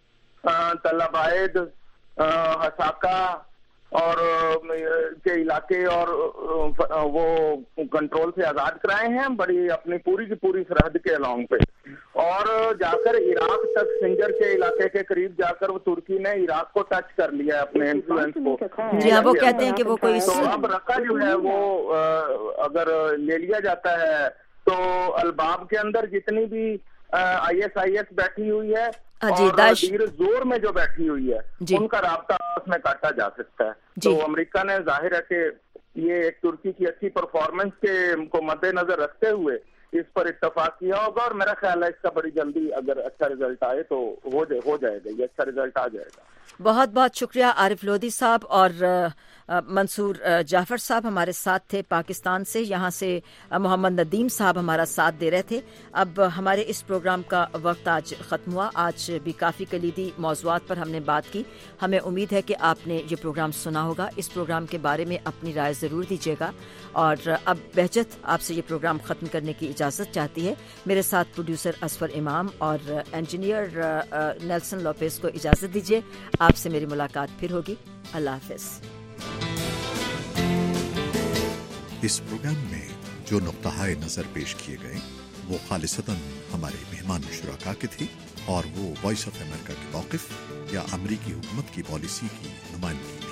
طلبائد، ہساکا اور کے علاقے اور وہ کنٹرول سے آزاد کرائے ہیں بڑی اپنی پوری کی پوری سرحد کے along پہ. اور جا کر عراق تک سنجر کے علاقے کے قریب جا کر وہ ترکی نے عراق کو ٹچ کر لیا اپنے انفلوئنس کو. جی ہاں وہ کہتے ہیں کہ وہ کوئی تو اب رقہ جو ہے وہ اگر لے لیا جاتا ہے تو الباب کے اندر جتنی بھی آئی ایس آئی ایس بیٹھی ہوئی ہے اور دیر زور میں جو بیٹھی ہوئی ہے ان کا رابطہ آپس میں کاٹا جا سکتا ہے. تو امریکہ نے ظاہر ہے کہ یہ ایک ترکی کی اچھی پرفارمنس کے کو مد نظر رکھتے ہوئے اس پر اتفاق کیا ہوگا اور میرا خیال ہے اس کا بڑی جلدی اگر اچھا رزلٹ آئے تو ہو جائے ہو جائے گا یہ اچھا رزلٹ آ جائے گا. بہت بہت شکریہ عارف لودھی صاحب اور منصور جعفر صاحب ہمارے ساتھ تھے پاکستان سے. یہاں سے محمد ندیم صاحب ہمارا ساتھ دے رہے تھے. اب ہمارے اس پروگرام کا وقت آج ختم ہوا. آج بھی کافی کلیدی موضوعات پر ہم نے بات کی. ہمیں امید ہے کہ آپ نے یہ پروگرام سنا ہوگا. اس پروگرام کے بارے میں اپنی رائے ضرور دیجیے گا. اور اب بہجت آپ سے یہ پروگرام ختم کرنے کی اجازت چاہتی ہے. میرے ساتھ پروڈیوسر اسفر امام اور انجینئر نیلسن لوپیز کو اجازت دیجیے. آپ سے میری ملاقات پھر ہوگی. اللہ حافظ. اس پروگرام میں جو نقطہ نظر پیش کیے گئے وہ خالصتاً ہمارے مہمان شرکا کے تھے اور وہ وائس آف امریکہ کے موقف یا امریکی حکومت کی پالیسی کی نمائندگی